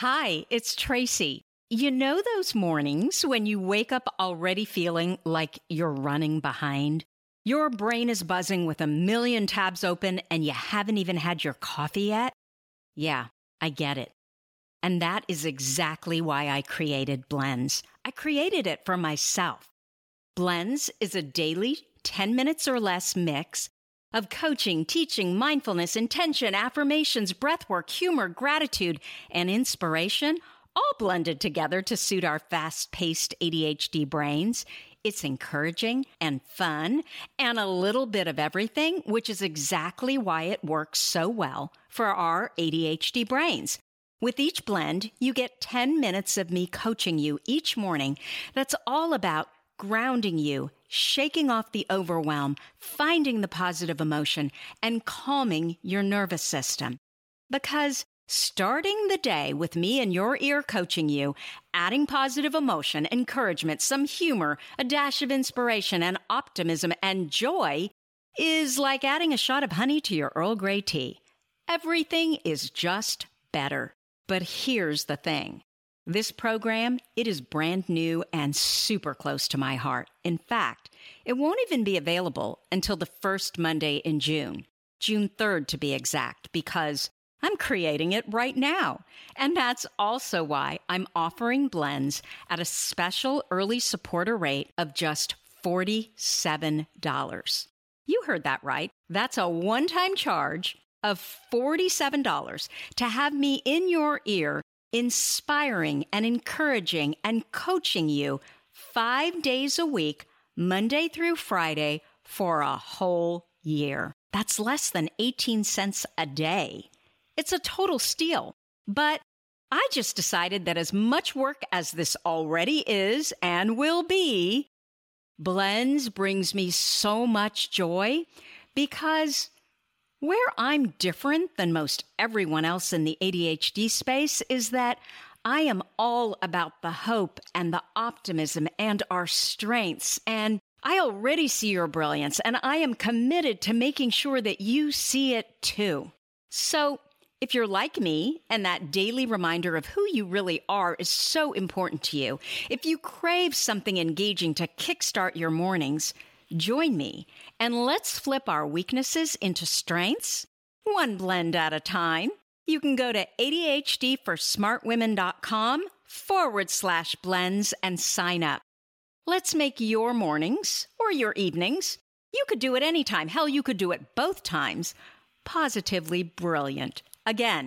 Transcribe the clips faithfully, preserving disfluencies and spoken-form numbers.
Hi, it's Tracy. You know those mornings when you wake up already feeling like you're running behind? Your brain is buzzing with a million tabs open and you haven't even had your coffee yet? Yeah, I get it. And that is exactly why I created Blends. I created it for myself. Blends is a daily ten minutes or less mix of coaching, teaching, mindfulness, intention, affirmations, breathwork, humor, gratitude, and inspiration, all blended together to suit our fast-paced A D H D brains. It's encouraging and fun and a little bit of everything, which is exactly why it works so well for our A D H D brains. With each blend, you get ten minutes of me coaching you each morning that's all about grounding you, shaking off the overwhelm, finding the positive emotion, and calming your nervous system. Because starting the day with me in your ear coaching you, adding positive emotion, encouragement, some humor, a dash of inspiration, and optimism and joy is like adding a shot of honey to your Earl Grey tea. Everything is just better. But here's the thing. This program, it is brand new and super close to my heart. In fact, it won't even be available until the first Monday in June, June third to be exact, because I'm creating it right now. And that's also why I'm offering Blends at a special early supporter rate of just forty-seven dollars. You heard that right. That's a one-time charge of forty-seven dollars to have me in your ear, inspiring and encouraging and coaching you five days a week, Monday through Friday, for a whole year. That's less than eighteen cents a day. It's a total steal. But I just decided that as much work as this already is and will be, Blends brings me so much joy because where I'm different than most everyone else in the A D H D space is that I am all about the hope and the optimism and our strengths. And I already see your brilliance, and I am committed to making sure that you see it too. So if you're like me and that daily reminder of who you really are is so important to you, if you crave something engaging to kickstart your mornings, join me and let's flip our weaknesses into strengths, one blend at a time. You can go to ADHDforsmartwomen.com forward slash blends and sign up. Let's make your mornings or your evenings, you could do it anytime, hell, you could do it both times, positively brilliant. Again,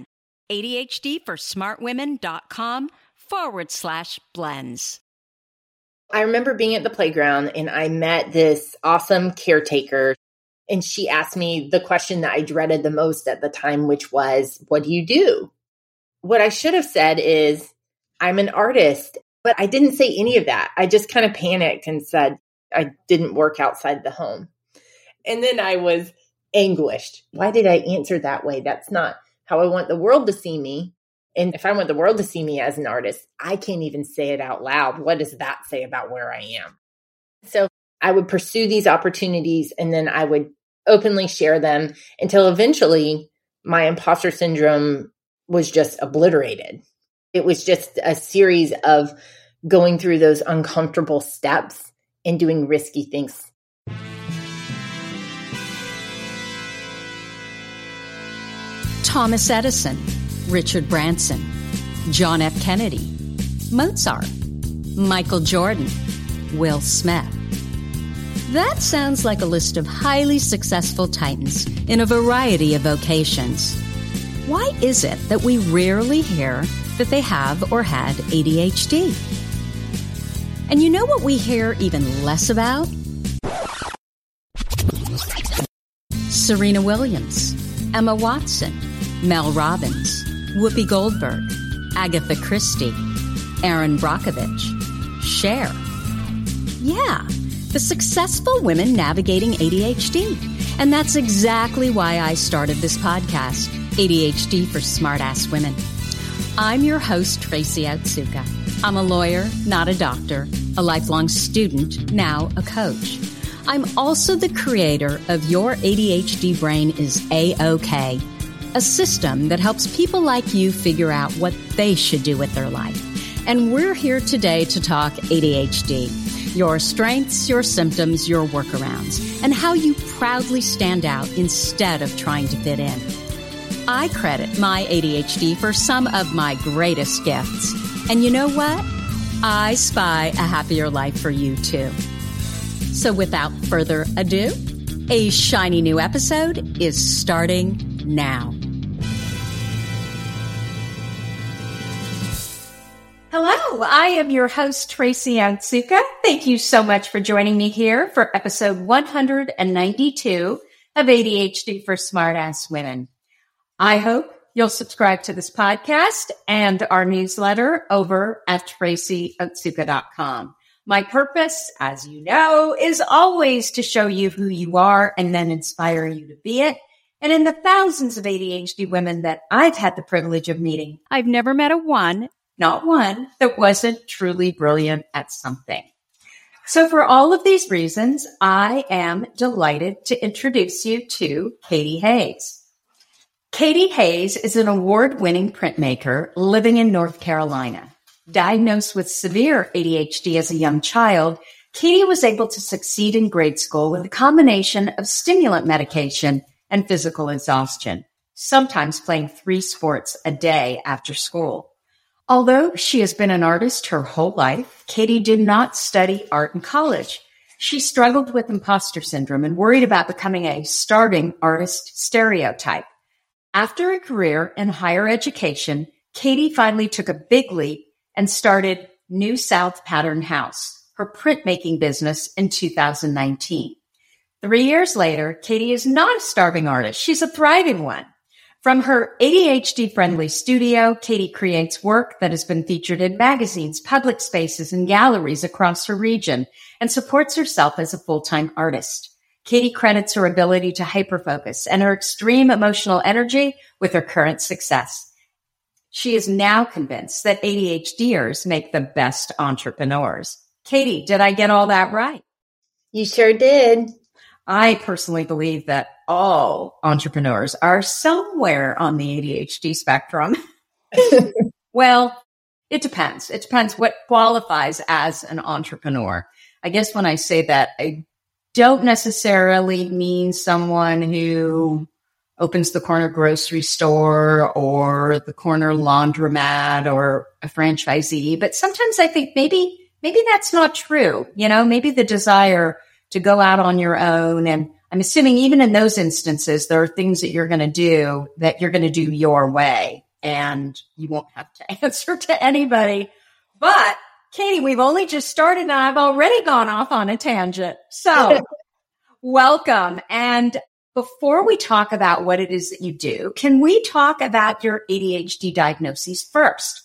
ADHDforsmartwomen.com forward slash blends. I remember being at the playground and I met this awesome caretaker, and she asked me the question that I dreaded the most at the time, which was, what do you do? What I should have said is, I'm an artist, but I didn't say any of that. I just kind of panicked and said I didn't work outside the home. And then I was anguished. Why did I answer that way? That's not how I want the world to see me. And if I want the world to see me as an artist, I can't even say it out loud. What does that say about where I am? So I would pursue these opportunities and then I would openly share them until eventually my imposter syndrome was just obliterated. It was just a series of going through those uncomfortable steps and doing risky things. Thomas Edison, Richard Branson, John F. Kennedy, Mozart, Michael Jordan, Will Smith. That sounds like a list of highly successful titans in a variety of vocations. Why is it that we rarely hear that they have or had A D H D? And you know what we hear even less about? Serena Williams, Emma Watson, Mel Robbins, Whoopi Goldberg, Agatha Christie, Erin Brockovich, Cher. Yeah, the successful women navigating A D H D. And that's exactly why I started this podcast, A D H D for Smartass Women. I'm your host, Tracy Otsuka. I'm a lawyer, not a doctor, a lifelong student, now a coach. I'm also the creator of Your A D H D Brain is A-OK. a system that helps people like you figure out what they should do with their life. And we're here today to talk A D H D, your strengths, your symptoms, your workarounds, and how you proudly stand out instead of trying to fit in. I credit my A D H D for some of my greatest gifts. And you know what? I spy a happier life for you too. So without further ado, a shiny new episode is starting now. Hello, I am your host, Tracy Otsuka. Thank you so much for joining me here for episode one hundred ninety-two of A D H D for Smartass Women. I hope you'll subscribe to this podcast and our newsletter over at tracy otsuka dot com. My purpose, as you know, is always to show you who you are and then inspire you to be it. And in the thousands of A D H D women that I've had the privilege of meeting, I've never met a one, not one, that wasn't truly brilliant at something. So for all of these reasons, I am delighted to introduce you to Katie Hayes. Katie Hayes is an award-winning printmaker living in North Carolina. Diagnosed with severe A D H D as a young child, Katie was able to succeed in grade school with a combination of stimulant medication and physical exhaustion, sometimes playing three sports a day after school. Although she has been an artist her whole life, Katie did not study art in college. She struggled with imposter syndrome and worried about becoming a starving artist stereotype. After a career in higher education, Katie finally took a big leap and started New South Pattern House, her printmaking business, in two thousand nineteen. Three years later, Katie is not a starving artist. She's a thriving one. From her A D H D-friendly studio, Katie creates work that has been featured in magazines, public spaces, and galleries across her region and supports herself as a full-time artist. Katie credits her ability to hyperfocus and her extreme emotional energy with her current success. She is now convinced that ADHDers make the best entrepreneurs. Katie, did I get all that right? You sure did. I personally believe that all entrepreneurs are somewhere on the A D H D spectrum. Well, it depends. It depends what qualifies as an entrepreneur. I guess when I say that, I don't necessarily mean someone who opens the corner grocery store or the corner laundromat or a franchisee, but sometimes I think maybe maybe that's not true. You know, maybe the desire to go out on your own. And I'm assuming even in those instances, there are things that you're going to do that you're going to do your way and you won't have to answer to anybody. But Katie, we've only just started and I've already gone off on a tangent. So welcome. And before we talk about what it is that you do, can we talk about your A D H D diagnoses first?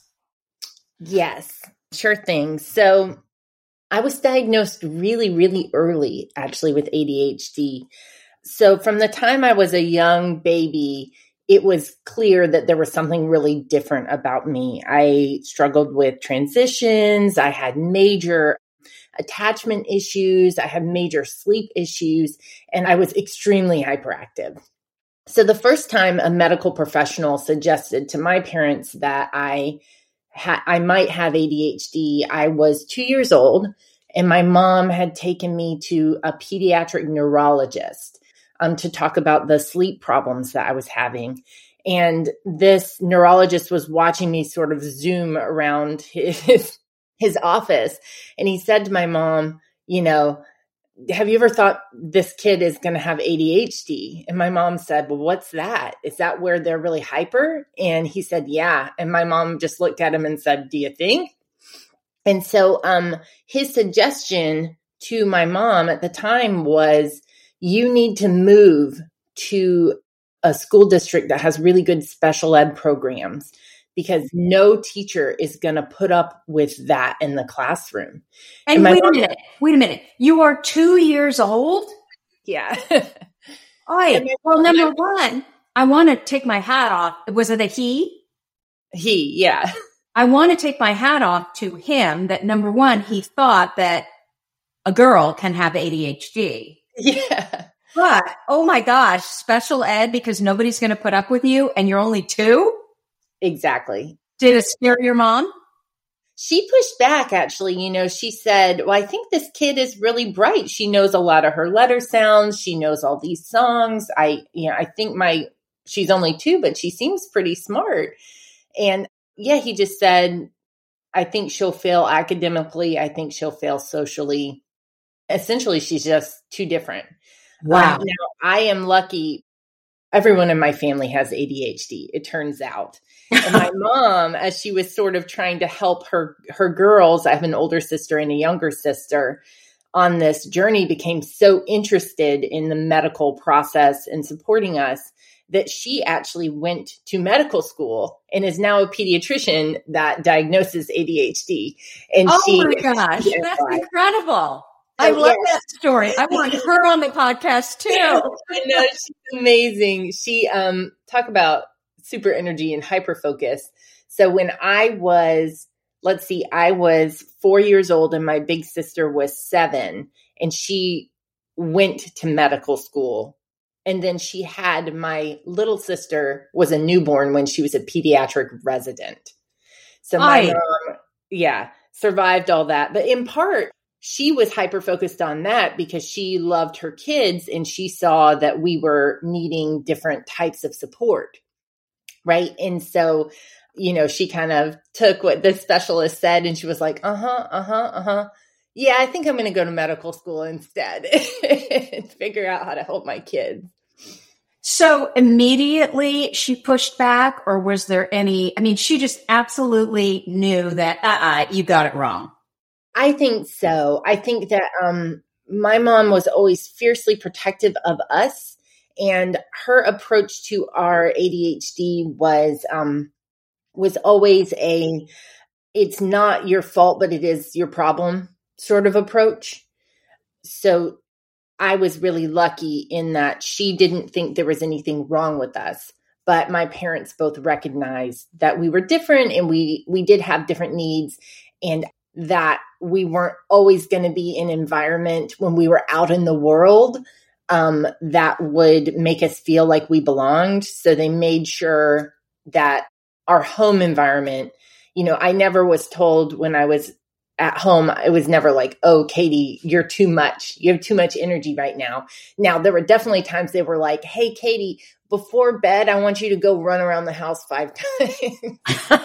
Yes, sure thing. So I was diagnosed really, really early, actually, with A D H D. So from the time I was a young baby, it was clear that there was something really different about me. I struggled with transitions. I had major attachment issues. I had major sleep issues, and I was extremely hyperactive. So the first time a medical professional suggested to my parents that I ha- I might have A D H D, I was two years old, and my mom had taken me to a pediatric neurologist um, to talk about the sleep problems that I was having. And this neurologist was watching me sort of zoom around his, his office. And he said to my mom, you know, have you ever thought this kid is going to have A D H D? And my mom said, well, what's that? Is that where they're really hyper? And he said, yeah. And my mom just looked at him and said, do you think? And so um, his suggestion to my mom at the time was, you need to move to a school district that has really good special ed programs, because no teacher is going to put up with that in the classroom. And, and wait mom, a minute, wait a minute. You are two years old? Yeah. All right. Well, number one, I want to take my hat off. Was it a he? He, yeah. I want to take my hat off to him that, number one, he thought that a girl can have A D H D. Yeah. But, oh my gosh, special ed because nobody's going to put up with you and you're only two? Exactly. Did it scare your mom? She pushed back, actually. You know, she said, well, I think this kid is really bright. She knows a lot of her letter sounds. She knows all these songs. I, you know, I think my, she's only two, but she seems pretty smart. And yeah, he just said, I think she'll fail academically. I think she'll fail socially. Essentially, she's just too different. Wow. Um, now, I am lucky. Everyone in my family has A D H D, it turns out. And my mom, as she was sort of trying to help her, her girls, I have an older sister and a younger sister, on this journey, became so interested in the medical process and supporting us that she actually went to medical school and is now a pediatrician that diagnoses A D H D. And oh she, my gosh, yeah, that's incredible. So, I love yeah. that story. I want her on the podcast too. I know, she's amazing. She, um, talk about super energy and hyper focus. So when I was, let's see, I was four years old and my big sister was seven, and she went to medical school. And then she had my little sister was a newborn when she was a pediatric resident. So my Aye. mom, yeah, survived all that. But in part, she was hyper focused on that because she loved her kids and she saw that we were needing different types of support. Right. And so, you know, she kind of took what the specialist said and she was like, uh huh, uh huh, uh huh. Yeah, I think I'm going to go to medical school instead and figure out how to help my kids. So immediately she pushed back, or was there any, I mean, she just absolutely knew that, uh-uh, you got it wrong. I think so. I think that um, my mom was always fiercely protective of us, and her approach to our A D H D was um, was always a, it's not your fault, but it is your problem sort of approach. So I was really lucky in that she didn't think there was anything wrong with us, but my parents both recognized that we were different and we we did have different needs, and that we weren't always going to be in an environment when we were out in the world um, that would make us feel like we belonged. So they made sure that our home environment, you know, I never was told when I was at home, it was never like, oh, Katie, you're too much. You have too much energy right now. Now, there were definitely times they were like, hey, Katie, before bed, I want you to go run around the house five times.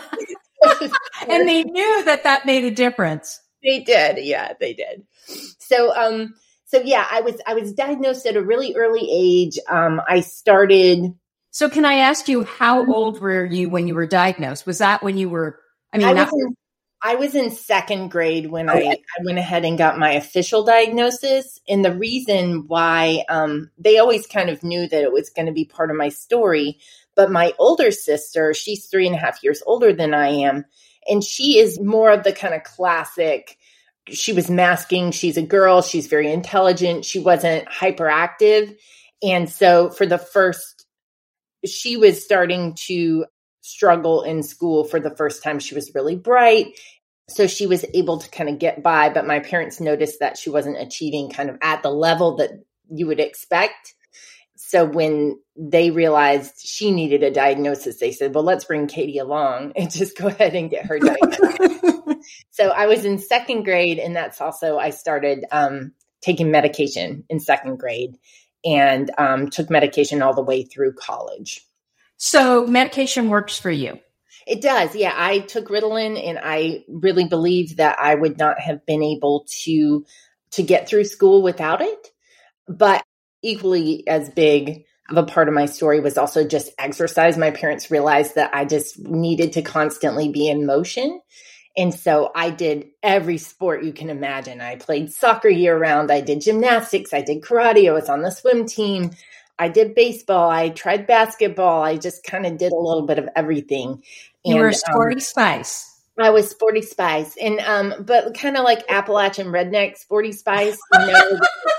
And they knew that that made a difference. They did. Yeah, they did. So, um, so yeah, I was, I was diagnosed at a really early age. Um, I started. So can I ask you, how old were you when you were diagnosed? Was that when you were, I mean, I not- was in, I was in second grade when okay. I, I went ahead and got my official diagnosis. And the reason why, um, they always kind of knew that it was going to be part of my story. But my older sister, she's three and a half years older than I am. And she is more of the kind of classic, she was masking, she's a girl, she's very intelligent, she wasn't hyperactive. And so for the first, she was starting to struggle in school for the first time. She was really bright. So she was able to kind of get by, but my parents noticed that she wasn't achieving kind of at the level that you would expect. So when they realized she needed a diagnosis, they said, well, let's bring Katie along and just go ahead and get her diagnosed. So I was in second grade, and that's also, I started um, taking medication in second grade and um, took medication all the way through college. So medication works for you? It does. Yeah. I took Ritalin, and I really believed that I would not have been able to, to get through school without it. But equally as big of a part of my story was also just exercise. My parents realized that I just needed to constantly be in motion. And so I did every sport you can imagine. I played soccer year round. I did gymnastics. I did karate. I was on the swim team. I did baseball. I tried basketball. I just kind of did a little bit of everything. You and, were a sporty um, spice. I was sporty spice. And, um, but kind of like Appalachian redneck sporty spice, you know.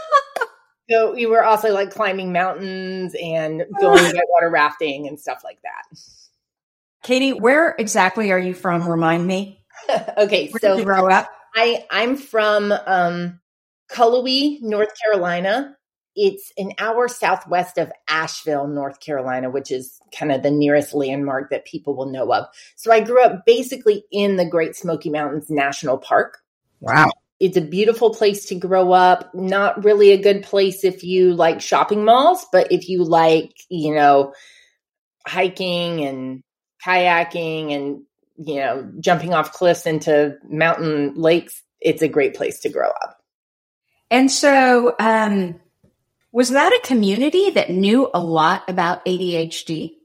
So we were also like climbing mountains and going whitewater rafting and stuff like that. Katie, where exactly are you from? Remind me. Okay, Where so did you grow up? I I'm from um, Cullowhee, North Carolina, it's an hour southwest of Asheville, North Carolina, which is kind of the nearest landmark that people will know of. So I grew up basically in the Great Smoky Mountains National Park. Wow. It's a beautiful place to grow up. Not really a good place if you like shopping malls, but if you like, you know, hiking and kayaking and, you know, jumping off cliffs into mountain lakes, it's a great place to grow up. And so, um, was that a community that knew a lot about A D H D?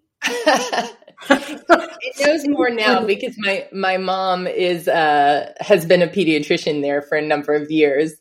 It knows more now because my, my mom is uh, has been a pediatrician there for a number of years.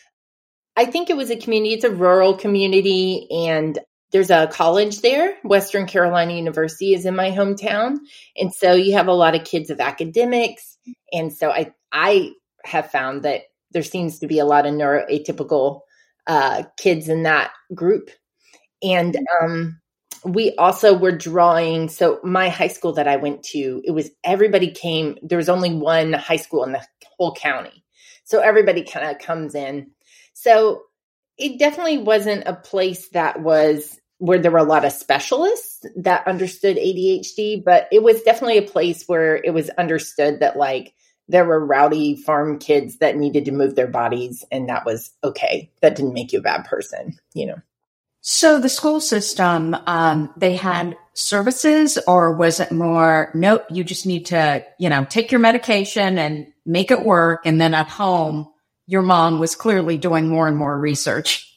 I think it was a community. It's a rural community, and there's a college there. Western Carolina University is in my hometown. And so you have a lot of kids of academics. And so I, I have found that there seems to be a lot of neuroatypical uh, kids in that group. And um, we also were drawing. So my high school that I went to, it was everybody came. There was only one high school in the whole county. So everybody kind of comes in. So it definitely wasn't a place that was where there were a lot of specialists that understood A D H D, but it was definitely a place where it was understood that like there were rowdy farm kids that needed to move their bodies, and that was okay. That didn't make you a bad person, you know. So the school system, um, they had services, or was it more, nope, you just need to, you know, take your medication and make it work. And then at home, your mom was clearly doing more and more research.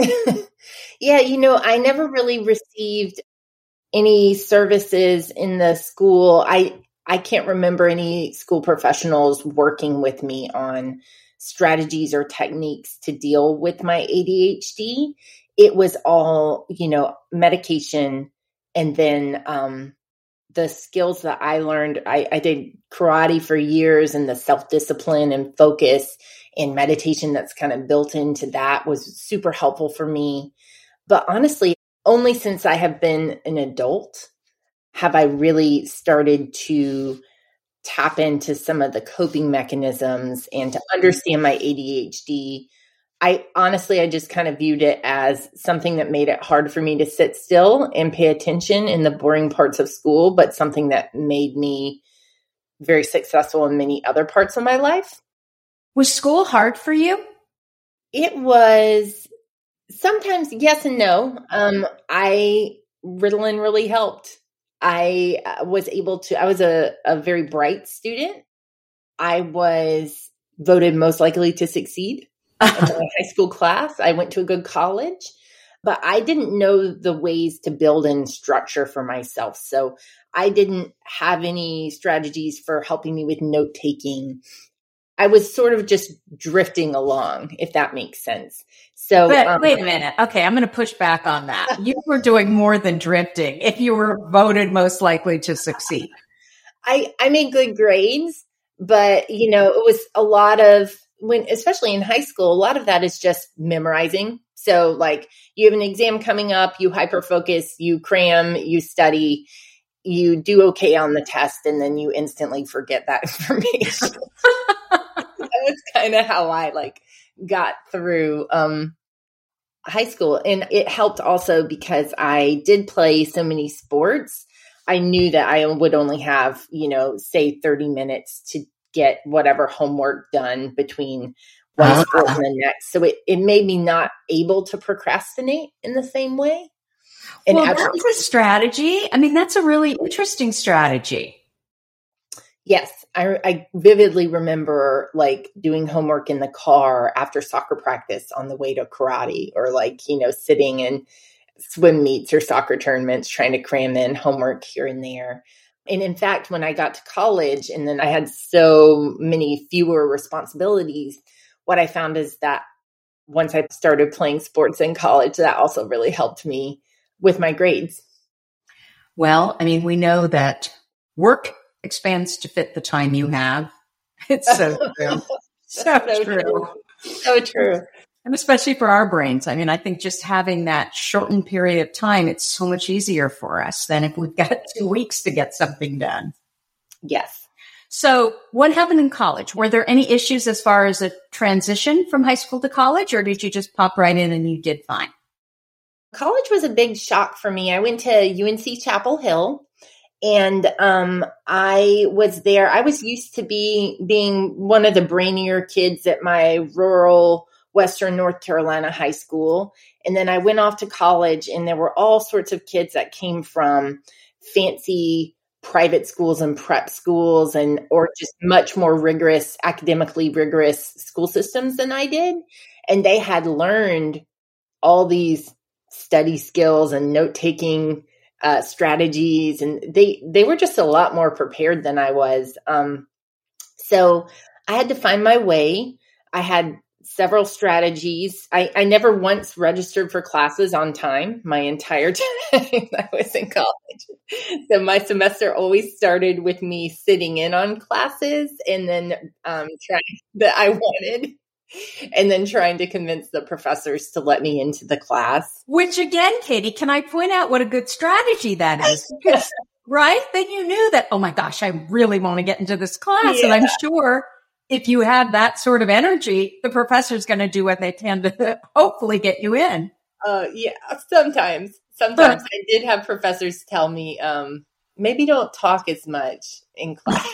Yeah, you know, I never really received any services in the school. I I can't remember any school professionals working with me on strategies or techniques to deal with my A D H D. It was all, you know, medication. And then um, the skills that I learned, I, I did karate for years, and the self-discipline and focus and meditation that's kind of built into that was super helpful for me. But honestly, only since I have been an adult have I really started to tap into some of the coping mechanisms and to understand my A D H D. I honestly, I just kind of viewed it as something that made it hard for me to sit still and pay attention in the boring parts of school, but something that made me very successful in many other parts of my life. Was school hard for you? It was sometimes yes and no. Um, I, Ritalin really helped. I was able to, I was a, a very bright student. I was voted most likely to succeed in my high school class. I went to a good college, but I didn't know the ways to build in structure for myself. So I didn't have any strategies for helping me with note taking. I was sort of just drifting along, if that makes sense. So, but um, wait a minute. Okay, I'm going to push back on that. You were doing more than drifting if you were voted most likely to succeed. I, I made good grades, but you know, it was a lot of when, especially in high school, a lot of that is just memorizing. So like you have an exam coming up, you hyper focus, you cram, you study, you do okay on the test, and then you instantly forget that information. That was kind of how I like got through um, high school. And it helped also because I did play so many sports. I knew that I would only have, you know, say thirty minutes to get whatever homework done between one uh-huh. sport and the next. So it, it made me not able to procrastinate in the same way. And well, actually, that's a strategy. I mean, that's a really interesting strategy. Yes. I, I vividly remember like doing homework in the car after soccer practice on the way to karate, or like, you know, sitting in swim meets or soccer tournaments, trying to cram in homework here and there. And in fact, when I got to college and then I had so many fewer responsibilities, what I found is that once I started playing sports in college, that also really helped me with my grades. Well, I mean, we know that work expands to fit the time you have. It's so true. So, so true. true. So true. And especially for our brains. I mean, I think just having that shortened period of time, it's so much easier for us than if we've got two weeks to get something done. Yes. So what happened in college? Were there any issues as far as a transition from high school to college, or did you just pop right in and you did fine? college was a big shock for me. I went to U N C Chapel Hill. And um, I was there. I was used to be being one of the brainier kids at my rural Western North Carolina high school. And then I went off to college, and there were all sorts of kids that came from fancy private schools and prep schools, and or just much more rigorous, academically rigorous school systems than I did. And they had learned all these study skills and note-taking Uh, strategies, and they, they were just a lot more prepared than I was. Um, so I had to find my way. I had several strategies. I, I never once registered for classes on time my entire time I was in college. So my semester always started with me sitting in on classes and then um, trying that I wanted. And then trying to convince the professors to let me into the class. Which again, Katie, can I point out what a good strategy that is? Because, right? Then you knew that, oh my gosh, I really want to get into this class. Yeah. And I'm sure if you had that sort of energy, the professor's going to do what they can to hopefully get you in. Uh, yeah, sometimes. Sometimes I did have professors tell me, um, maybe don't talk as much in class.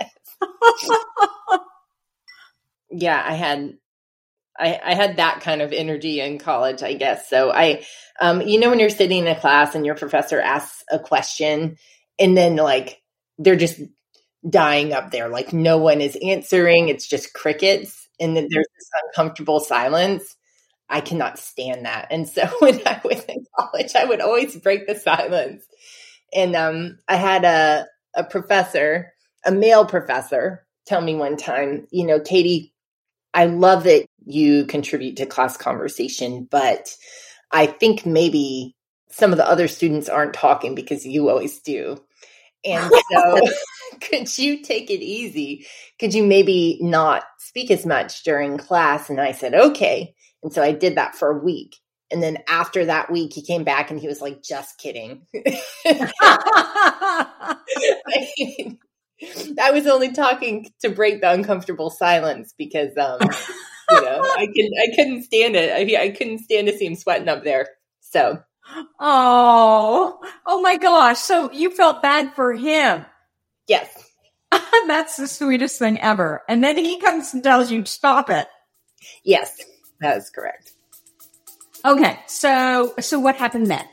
Yeah, I had... I, I had that kind of energy in college, I guess. So I, um, you know, when you're sitting in a class and your professor asks a question and then like, they're just dying up there. Like no one is answering. It's just crickets. And then there's this uncomfortable silence. I cannot stand that. And so when I was in college, I would always break the silence. And, um, I had a, a professor, a male professor, tell me one time, you know, Katie, I love that you contribute to class conversation, but I think maybe some of the other students aren't talking because you always do. And so could you take it easy? Could you maybe not speak as much during class? And I said, okay. And so I did that for a week. And then after that week, he came back and he was like, just kidding. I mean, I was only talking to break the uncomfortable silence because, um, you know, I couldn't, I couldn't stand it. I, I couldn't stand to see him sweating up there. So, oh, oh my gosh! So you felt bad for him? Yes, that's the sweetest thing ever. And then he comes and tells you to stop it. Yes, that is correct. Okay, so so what happened then?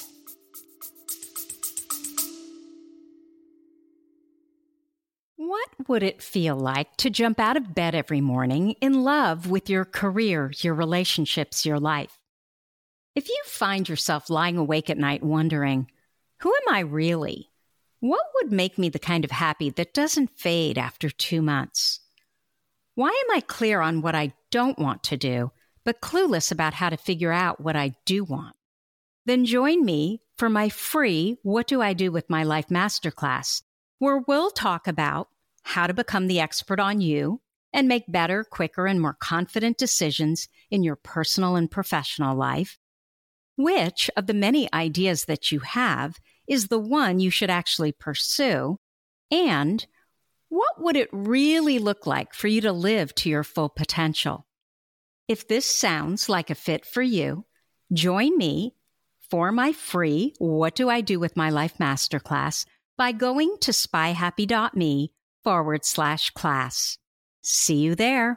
What would it feel like to jump out of bed every morning in love with your career, your relationships, your life? If you find yourself lying awake at night wondering, who am I really? What would make me the kind of happy that doesn't fade after two months? Why am I clear on what I don't want to do, but clueless about how to figure out what I do want? Then join me for my free What Do I Do with My Life Masterclass, where we'll talk about how to become the expert on you and make better, quicker, and more confident decisions in your personal and professional life. Which of the many ideas that you have is the one you should actually pursue? And what would it really look like for you to live to your full potential? If this sounds like a fit for you, join me for my free What Do I Do with My Life Masterclass by going to spyhappy.me forward slash class. See you there.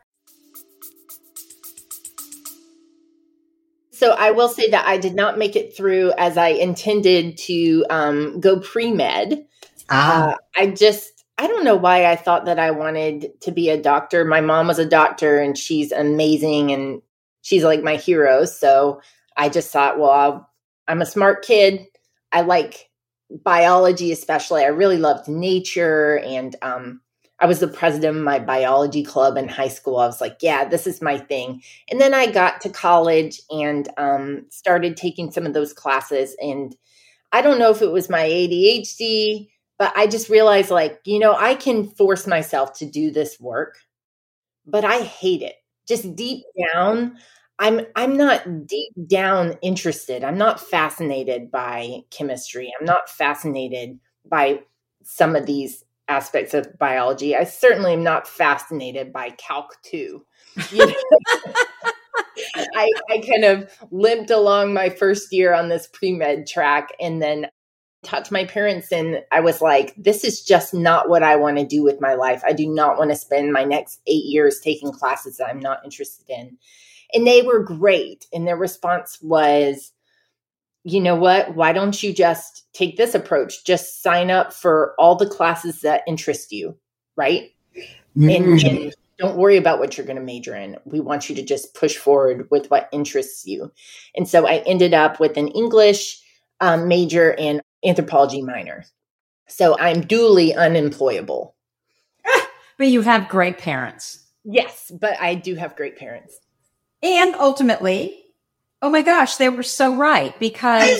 So I will say that I did not make it through as I intended to um, go pre-med. Ah. Uh, I just, I don't know why I thought that I wanted to be a doctor. My mom was a doctor and she's amazing and she's like my hero. So I just thought, well, I'll, I'm a smart kid. I like biology, especially. I really loved nature. And um, I was the president of my biology club in high school. I was like, yeah, this is my thing. And then I got to college and um, started taking some of those classes. And I don't know if it was my A D H D, but I just realized like, you know, I can force myself to do this work, but I hate it. Just deep down, I'm I'm not deep down interested. I'm not fascinated by chemistry. I'm not fascinated by some of these aspects of biology. I certainly am not fascinated by Calc two. You know? I, I kind of limped along my first year on this pre-med track and then talked to my parents, and I was like, this is just not what I want to do with my life. I do not want to spend my next eight years taking classes that I'm not interested in. And they were great. And their response was, you know what? Why don't you just take this approach? Just sign up for all the classes that interest you, right? Mm-hmm. And, and don't worry about what you're going to major in. We want you to just push forward with what interests you. And so I ended up with an English um, major and anthropology minor. So I'm duly unemployable. But you have great parents. Yes, but I do have great parents. And ultimately, oh my gosh, they were so right, because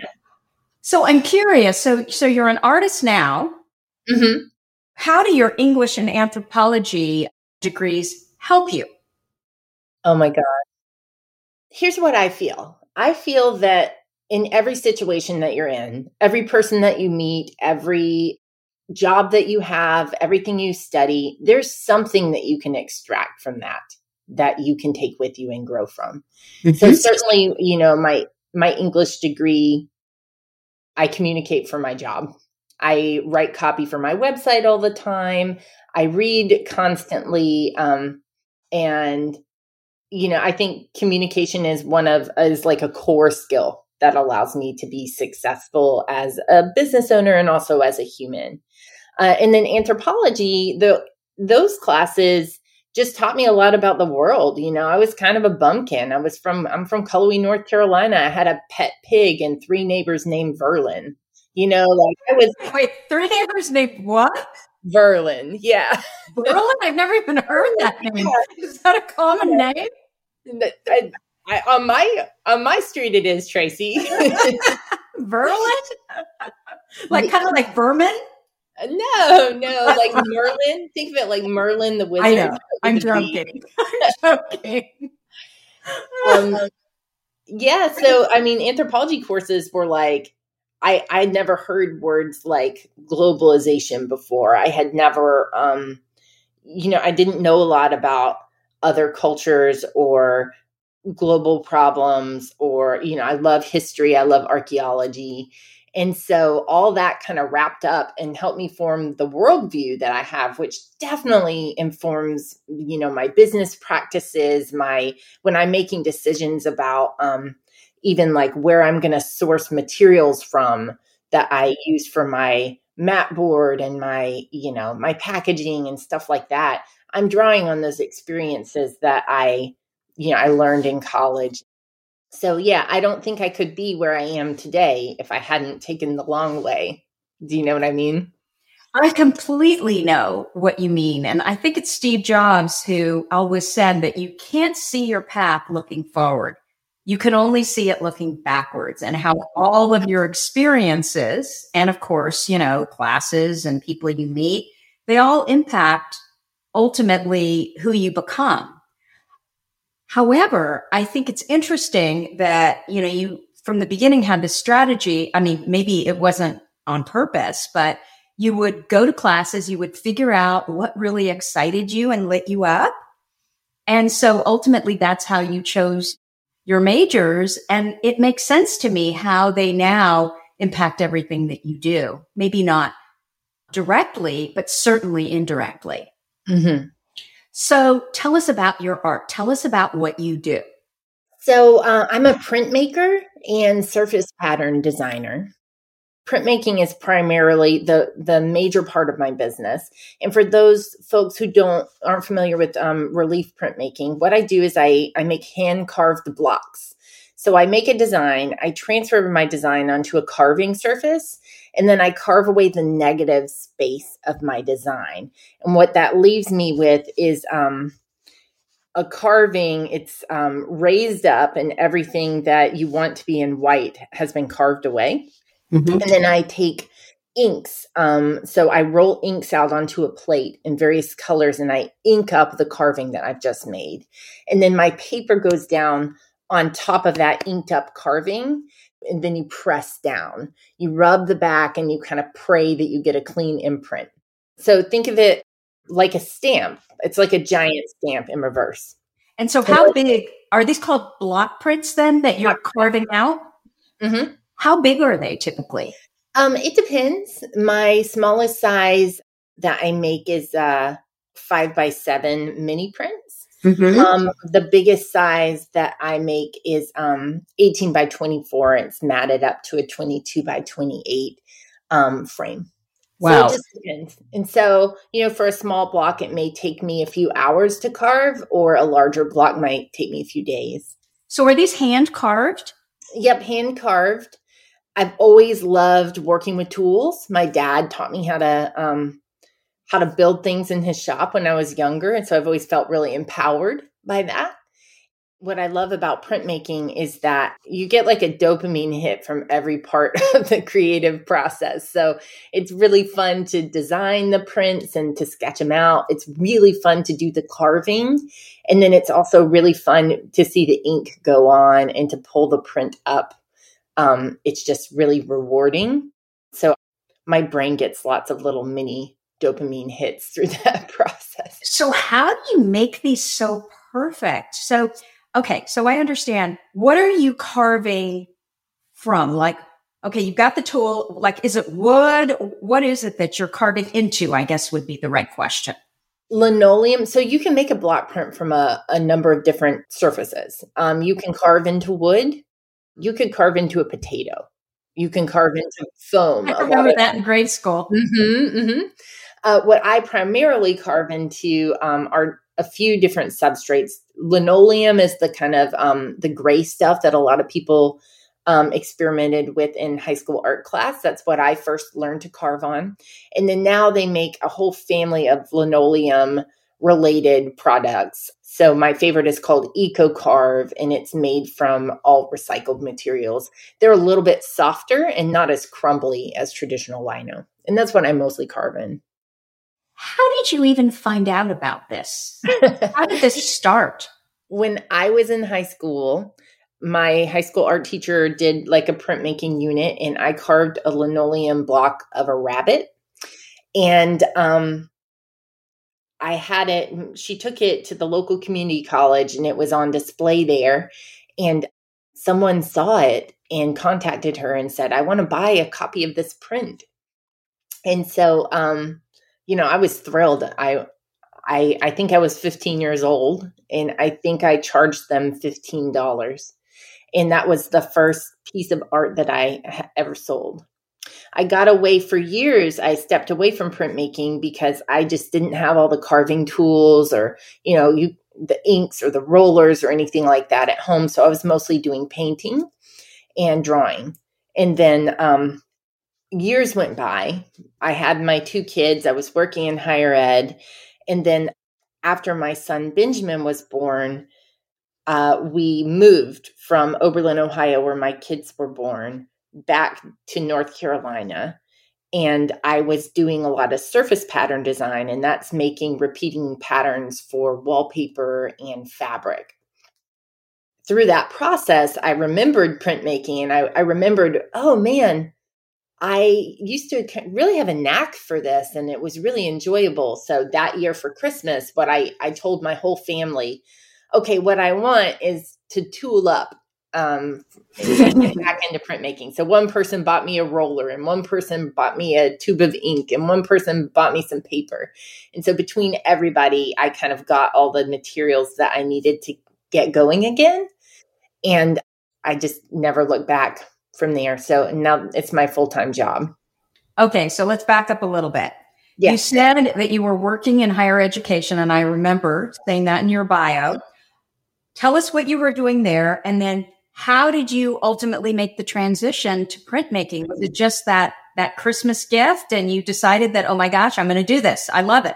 so I'm curious. So, so you're an artist now. Mm-hmm. How do your English and anthropology degrees help you? Oh my God. Here's what I feel. I feel that in every situation that you're in, every person that you meet, every job that you have, everything you study, there's something that you can extract from that, that you can take with you and grow from. Mm-hmm. So certainly, you know, my, my English degree, I communicate for my job. I write copy for my website all the time. I read constantly. Um, and, you know, I think communication is one of, is like a core skill that allows me to be successful as a business owner and also as a human. Uh, and then anthropology, the, those classes just taught me a lot about the world. You know, I was kind of a bumpkin. I was from, I'm from Cullowhee, North Carolina. I had a pet pig and three neighbors named Verlin. You know, like I was. Wait, three neighbors named what? Verlin. Yeah. Verlin? I've never even heard that name. Is that a common name? I, I, on my on my street, it is, Tracy. Verlin? Like kind of like vermin? No, no, like Merlin. Think of it like Merlin the wizard. I know. I'm joking. I'm joking. um, yeah. So, I mean, anthropology courses were like, I I had never heard words like globalization before. I had never, um, you know, I didn't know a lot about other cultures or global problems, or, you know, I love history. I love archaeology. And so all that kind of wrapped up and helped me form the worldview that I have, which definitely informs, you know, my business practices, my, when I'm making decisions about um, even like where I'm going to source materials from that I use for my mat board and my, you know, my packaging and stuff like that. I'm drawing on those experiences that I, you know, I learned in college. So yeah, I don't think I could be where I am today if I hadn't taken the long way. Do you know what I mean? I completely know what you mean. And I think it's Steve Jobs who always said that you can't see your path looking forward. You can only see it looking backwards, and how all of your experiences and, of course, you know, classes and people you meet, they all impact ultimately who you become. However, I think it's interesting that, you know, you from the beginning had this strategy. I mean, maybe it wasn't on purpose, but you would go to classes, you would figure out what really excited you and lit you up. And so ultimately that's how you chose your majors. And it makes sense to me how they now impact everything that you do. Maybe not directly, but certainly indirectly. Mm-hmm. So tell us about your art. Tell us about what you do. So uh, I'm a printmaker and surface pattern designer. Printmaking is primarily the, the major part of my business. And for those folks who don't aren't familiar with um, relief printmaking, what I do is I, I make hand-carved blocks. So I make a design, I transfer my design onto a carving surface, and then I carve away the negative space of my design. And what that leaves me with is um, a carving. It's um, raised up, and everything that you want to be in white has been carved away. Mm-hmm. And then I take inks. Um, so I roll inks out onto a plate in various colors, and I ink up the carving that I've just made. And then my paper goes down on top of that inked up carving, and then you press down. You rub the back and you kind of pray that you get a clean imprint. So think of it like a stamp. It's like a giant stamp in reverse. And so how big are these called block prints then that you're carving out? Mm-hmm. How big are they typically? Um, it depends. My smallest size that I make is uh, five by seven mini prints. Mm-hmm. Um, the biggest size that I make is um, eighteen by twenty-four. It's matted up to a twenty-two by twenty-eight um, frame. Wow. So it just depends. And so, you know, for a small block, it may take me a few hours to carve, or a larger block might take me a few days. So are these hand carved? Yep, hand carved. I've always loved working with tools. My dad taught me how to um, how to build things in his shop when I was younger. And so I've always felt really empowered by that. What I love about printmaking is that you get like a dopamine hit from every part of the creative process. So it's really fun to design the prints and to sketch them out. It's really fun to do the carving. And then it's also really fun to see the ink go on and to pull the print up. Um, it's just really rewarding. So my brain gets lots of little mini dopamine hits through that process. So how do you make these so perfect? So okay, so I understand. What are you carving from? Like, okay, you've got the tool. Like, is it wood? What is it that you're carving into, I guess would be the right question. Linoleum. So you can make a block print from a, a number of different surfaces. Um, you can carve into wood. You could carve into a potato. You can carve into foam. I remember that in grade school. Mm-hmm, mm-hmm. Uh, what I primarily carve into um, are a few different substrates. Linoleum is the kind of um, the gray stuff that a lot of people um, experimented with in high school art class. That's what I first learned to carve on. And then now they make a whole family of linoleum related products. So my favorite is called Eco Carve, and it's made from all recycled materials. They're a little bit softer and not as crumbly as traditional lino. And that's what I mostly carve in. How did you even find out about this? How did this start? When I was in high school, my high school art teacher did like a printmaking unit, and I carved a linoleum block of a rabbit. And um, I had it, she took it to the local community college, and it was on display there. And someone saw it and contacted her and said, I want to buy a copy of this print. And so, um, you know, I was thrilled. I, I, I think I was fifteen years old, and I think I charged them fifteen dollars. And that was the first piece of art that I ha- ever sold. I got away for years. I stepped away from printmaking because I just didn't have all the carving tools or, you know, you, the inks or the rollers or anything like that at home. So I was mostly doing painting and drawing. And then, um, years went by. I had my two kids. I was working in higher ed. And then after my son Benjamin was born, uh, we moved from Oberlin, Ohio, where my kids were born, back to North Carolina. And I was doing a lot of surface pattern design, and that's making repeating patterns for wallpaper and fabric. Through that process, I remembered printmaking, and I, I remembered, oh man, I used to really have a knack for this, and it was really enjoyable. So that year for Christmas, what I, I told my whole family, okay, what I want is to tool up um, and back into printmaking. So one person bought me a roller, and one person bought me a tube of ink, and one person bought me some paper. And so between everybody, I kind of got all the materials that I needed to get going again. And I just never looked back from there. So now it's my full-time job. Okay. So let's back up a little bit. Yes. You said that you were working in higher education, and I remember saying that in your bio. Tell us what you were doing there, and then how did you ultimately make the transition to printmaking? Was it just that that Christmas gift, and you decided that, oh my gosh, I'm going to do this. I love it.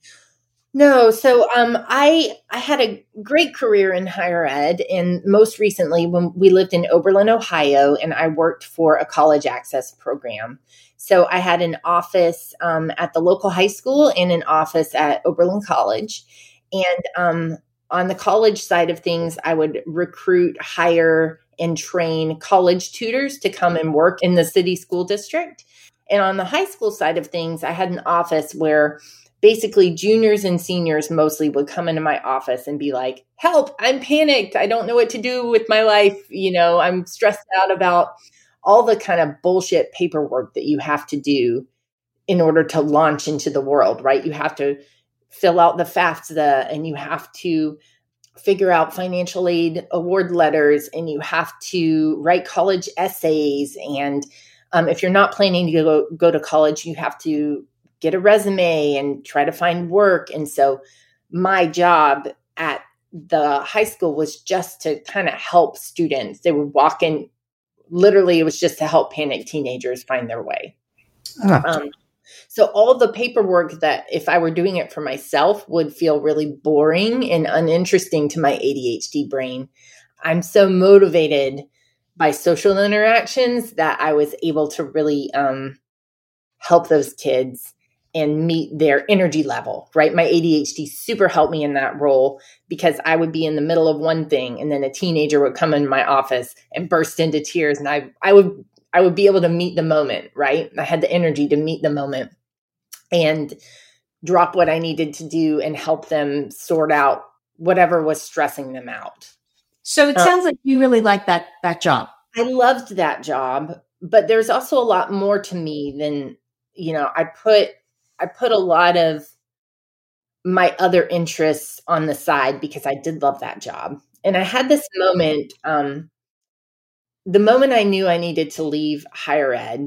No. So um, I I had a great career in higher ed. And most recently, when we lived in Oberlin, Ohio, and I worked for a college access program. So I had an office um, at the local high school and an office at Oberlin College. And um, on the college side of things, I would recruit, hire, and train college tutors to come and work in the city school district. And on the high school side of things, I had an office where basically juniors and seniors mostly would come into my office and be like, help, I'm panicked. I don't know what to do with my life. You know, I'm stressed out about all the kind of bullshit paperwork that you have to do in order to launch into the world, right? You have to fill out the FAFSA and you have to figure out financial aid award letters and you have to write college essays. And um, if you're not planning to go, go to college, you have to get a resume and try to find work. And so my job at the high school was just to kind of help students. They would walk in, literally, it was just to help panicked teenagers find their way. Oh. Um, so all the paperwork that if I were doing it for myself would feel really boring and uninteresting to my A D H D brain. I'm so motivated by social interactions that I was able to really um, help those kids and meet their energy level, right? My A D H D super helped me in that role because I would be in the middle of one thing and then a teenager would come in my office and burst into tears and I, I would, I would be able to meet the moment, right? I had the energy to meet the moment and drop what I needed to do and help them sort out whatever was stressing them out. So it sounds um, like you really like that, that job. I loved that job, but there's also a lot more to me than, you know, I put, I put a lot of my other interests on the side because I did love that job. And I had this moment, um, the moment I knew I needed to leave higher ed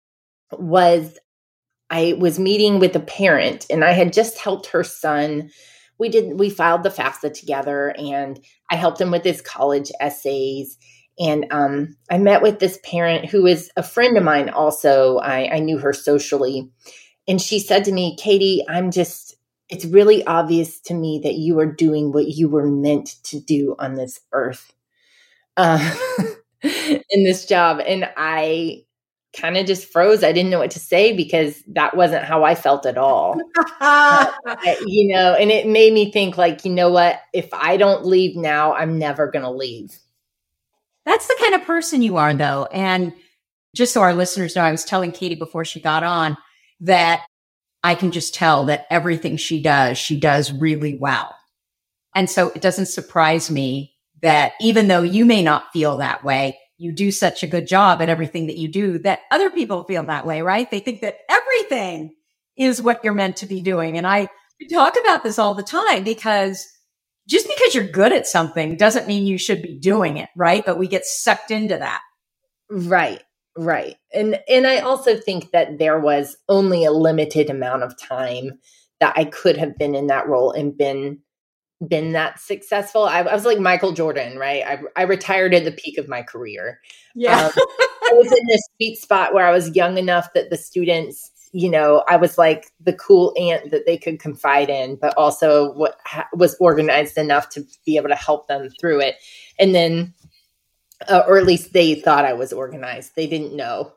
was I was meeting with a parent and I had just helped her son. We did, we filed the FAFSA together and I helped him with his college essays. And um, I met with this parent who is a friend of mine also. I, I knew her socially. And she said to me, Katie, I'm just, it's really obvious to me that you are doing what you were meant to do on this earth, uh, in this job. And I kind of just froze. I didn't know what to say because that wasn't how I felt at all. uh, I, you know, and it made me think like, you know what, if I don't leave now, I'm never going to leave. That's the kind of person you are though. And just so our listeners know, I was telling Katie before she got on that I can just tell that everything she does, she does really well. And so it doesn't surprise me that even though you may not feel that way, you do such a good job at everything that you do that other people feel that way, right? They think that everything is what you're meant to be doing. And I talk about this all the time because just because you're good at something doesn't mean you should be doing it, right? But we get sucked into that. Right. Right. And and I also think that there was only a limited amount of time that I could have been in that role and been been that successful. I, I was like Michael Jordan, right? I, I retired at the peak of my career. Yeah. Um, I was in this sweet spot where I was young enough that the students, you know, I was like the cool aunt that they could confide in, but also what ha- was organized enough to be able to help them through it. And then Uh, or at least they thought I was organized. They didn't know.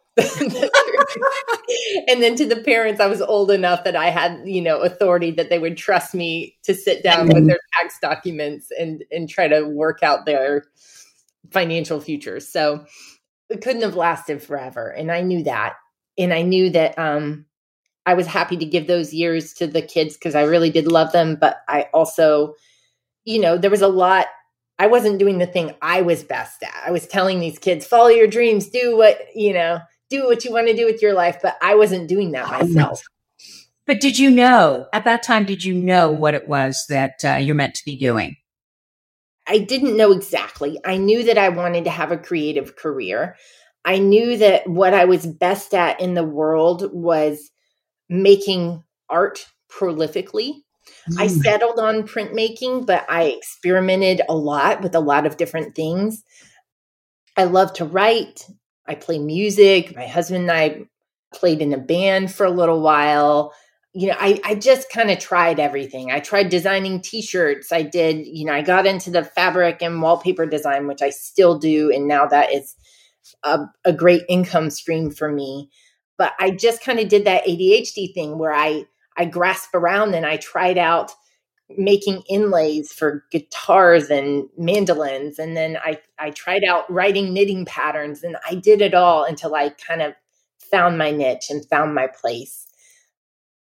And then to the parents, I was old enough that I had, you know, authority that they would trust me to sit down with their tax documents and, and try to work out their financial futures. So it couldn't have lasted forever. And I knew that. And I knew that um, I was happy to give those years to the kids because I really did love them. But I also, you know, there was a lot. I wasn't doing the thing I was best at. I was telling these kids, follow your dreams, do what, you know, do what you want to do with your life. But I wasn't doing that myself. But did you know at that time, did you know what it was that uh, you're meant to be doing? I didn't know exactly. I knew that I wanted to have a creative career. I knew that what I was best at in the world was making art prolifically. I settled on printmaking, but I experimented a lot with a lot of different things. I love to write. I play music. My husband and I played in a band for a little while. You know, I, I just kind of tried everything. I tried designing t-shirts. I did, you know, I got into the fabric and wallpaper design, which I still do. And now that is a, a great income stream for me. But I just kind of did that A D H D thing where I I grasped around and I tried out making inlays for guitars and mandolins. And then I, I tried out writing knitting patterns and I did it all until I kind of found my niche and found my place.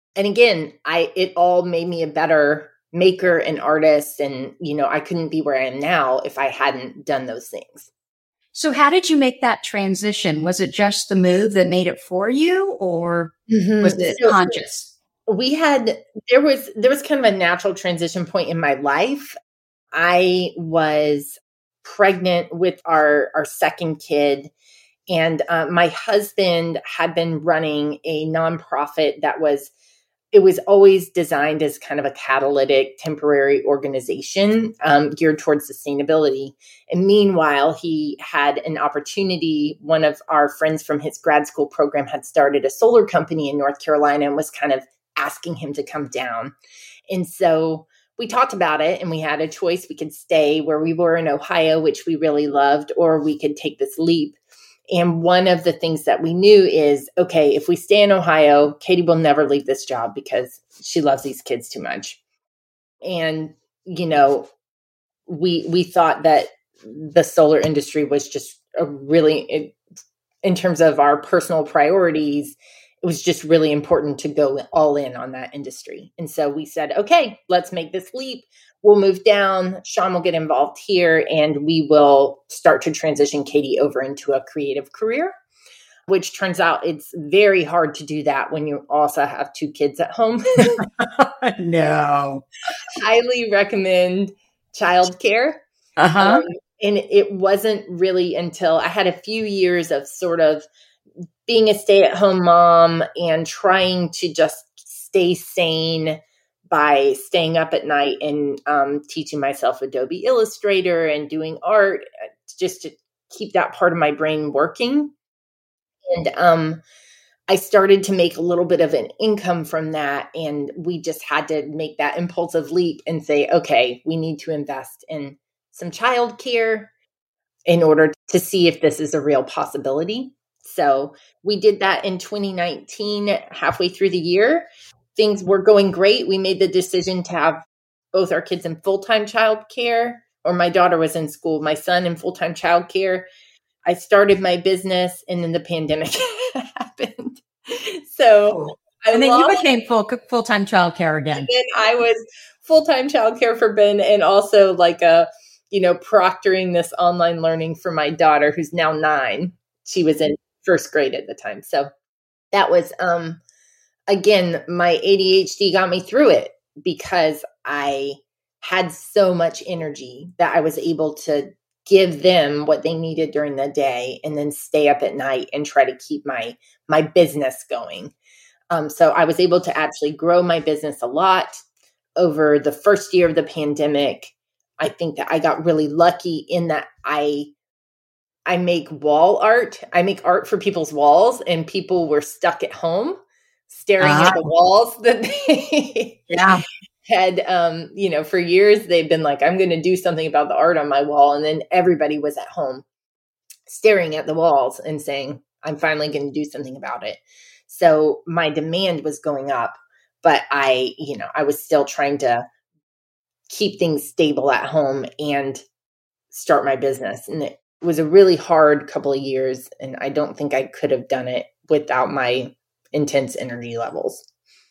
And again, I, it all made me a better maker and artist. And, you know, I couldn't be where I am now if I hadn't done those things. So how did you make that transition? Was it just the move that made it for you, or mm-hmm. was it so conscious? We had, there was, there was kind of a natural transition point in my life. I was pregnant with our, our second kid. And uh, my husband had been running a nonprofit that was, it was always designed as kind of a catalytic temporary organization um, geared towards sustainability. And meanwhile, he had an opportunity. One of our friends from his grad school program had started a solar company in North Carolina and was kind of asking him to come down. And so we talked about it, and we had a choice. We could stay where we were in Ohio, which we really loved, or we could take this leap. And one of the things that we knew is, okay, if we stay in Ohio, Katie will never leave this job because she loves these kids too much. And, you know, we we thought that the solar industry was just a really, in terms of our personal priorities, it was just really important to go all in on that industry. And so we said, okay, let's make this leap. We'll move down. Sean will get involved here, and we will start to transition Katie over into a creative career, which turns out it's very hard to do that when you also have two kids at home. No. Highly recommend childcare. Uh-huh. Um, and it wasn't really until I had a few years of sort of being a stay-at-home mom and trying to just stay sane by staying up at night and um, teaching myself Adobe Illustrator and doing art just to keep that part of my brain working. And um, I started to make a little bit of an income from that. And we just had to make that impulsive leap and say, okay, we need to invest in some childcare in order to see if this is a real possibility. So we did that in twenty nineteen, halfway through the year. Things were going great. We made the decision to have both our kids in full-time childcare, or my daughter was in school, my son in full-time childcare. I started my business, and then the pandemic happened. So, I and then lost, you became full full-time childcare again. And then I was full-time childcare for Ben, and also like a, you know, proctoring this online learning for my daughter, who's now nine. She was in first grade at the time. So that was, um, again, my A D H D got me through it because I had so much energy that I was able to give them what they needed during the day and then stay up at night and try to keep my, my business going. Um, so I was able to actually grow my business a lot over the first year of the pandemic. I think that I got really lucky in that I I make wall art. I make art for people's walls, and people were stuck at home staring uh-huh. at the walls that they yeah. had, um, you know, for years they've been like, I'm going to do something about the art on my wall. And then everybody was at home staring at the walls and saying, I'm finally going to do something about it. So my demand was going up, but I, you know, I was still trying to keep things stable at home and start my business. And it was a really hard couple of years, and I don't think I could have done it without my intense energy levels.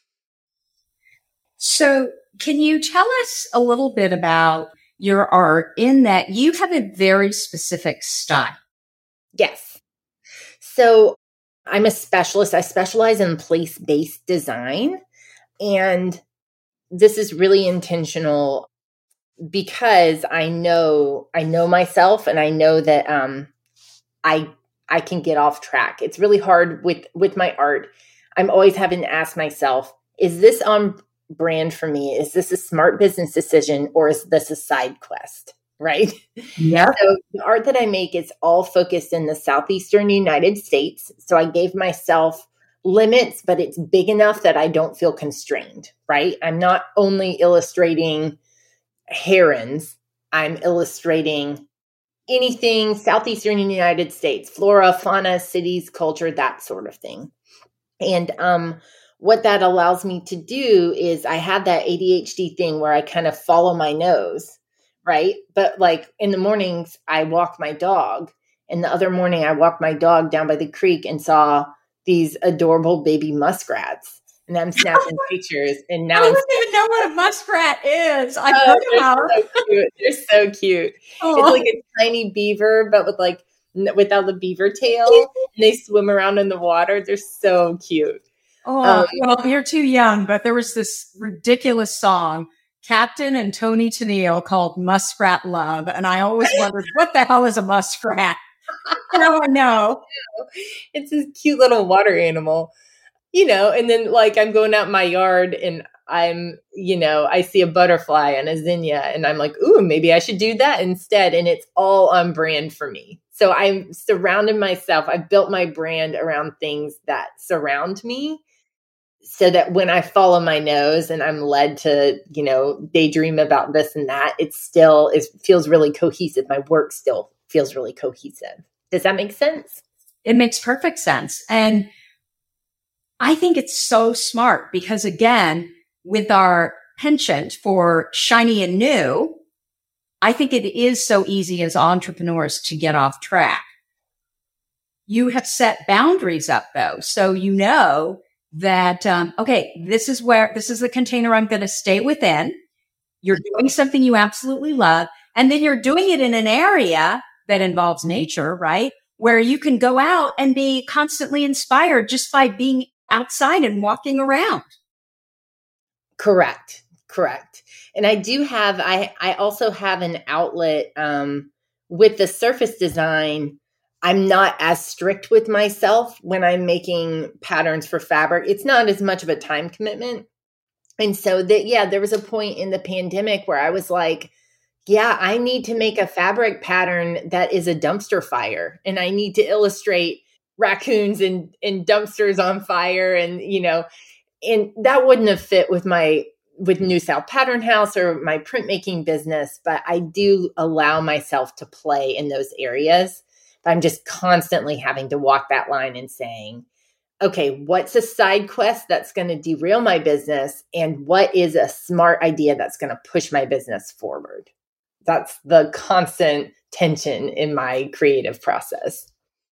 So can you tell us a little bit about your art, in that you have a very specific style? Yes. So I'm a specialist. I specialize in place-based design, and this is really intentional because I know, I know myself, and I know that, um, I, I can get off track. It's really hard with, with my art. I'm always having to ask myself, is this on brand for me? Is this a smart business decision, or is this a side quest? Right? Yeah. So the art that I make is all focused in the Southeastern United States. So I gave myself limits, but it's big enough that I don't feel constrained, right? I'm not only illustrating herons, I'm illustrating anything Southeastern United States, flora, fauna, cities, culture, that sort of thing. And um, what that allows me to do is I have that A D H D thing where I kind of follow my nose, right? But like in the mornings, I walk my dog. And the other morning, I walked my dog down by the creek and saw these adorable baby muskrats. and I'm snapping pictures. And now I I'm don't even know what a muskrat is. I've oh, heard about they're it. so cute. They're so cute. Oh. It's like a tiny beaver, but with like n- without the beaver tail, and they swim around in the water. They're so cute. Oh, Um, well, you're too young, but there was this ridiculous song, Captain and Tony Tennille, called Muskrat Love. And I always wondered, what the hell is a muskrat? Now I know. It's this cute little water animal, you know, and then like I'm going out in my yard and I'm, you know, I see a butterfly and a zinnia and I'm like, ooh, maybe I should do that instead. And it's all on brand for me. So I'm surrounded myself. I've built my brand around things that surround me so that when I follow my nose and I'm led to, you know, daydream about this and that, it still is, feels really cohesive. My work still feels really cohesive. Does that make sense? It makes perfect sense. And I think it's so smart because, again, with our penchant for shiny and new, I think it is so easy as entrepreneurs to get off track. You have set boundaries up, though. So you know that, um, okay, this is where, this is the container I'm going to stay within. You're doing something you absolutely love. And then you're doing it in an area that involves nature, right? Where you can go out and be constantly inspired just by being outside and walking around. Correct. Correct. And I do have, I, I also have an outlet, um, with the surface design. I'm not as strict with myself when I'm making patterns for fabric. It's not as much of a time commitment. And so that, yeah, there was a point in the pandemic where I was like, yeah, I need to make a fabric pattern that is a dumpster fire. And I need to illustrate raccoons and, and dumpsters on fire. And, you know, and that wouldn't have fit with my, with New South Pattern House or my printmaking business. But I do allow myself to play in those areas. But I'm just constantly having to walk that line and saying, okay, what's a side quest that's going to derail my business? And what is a smart idea that's going to push my business forward? That's the constant tension in my creative process.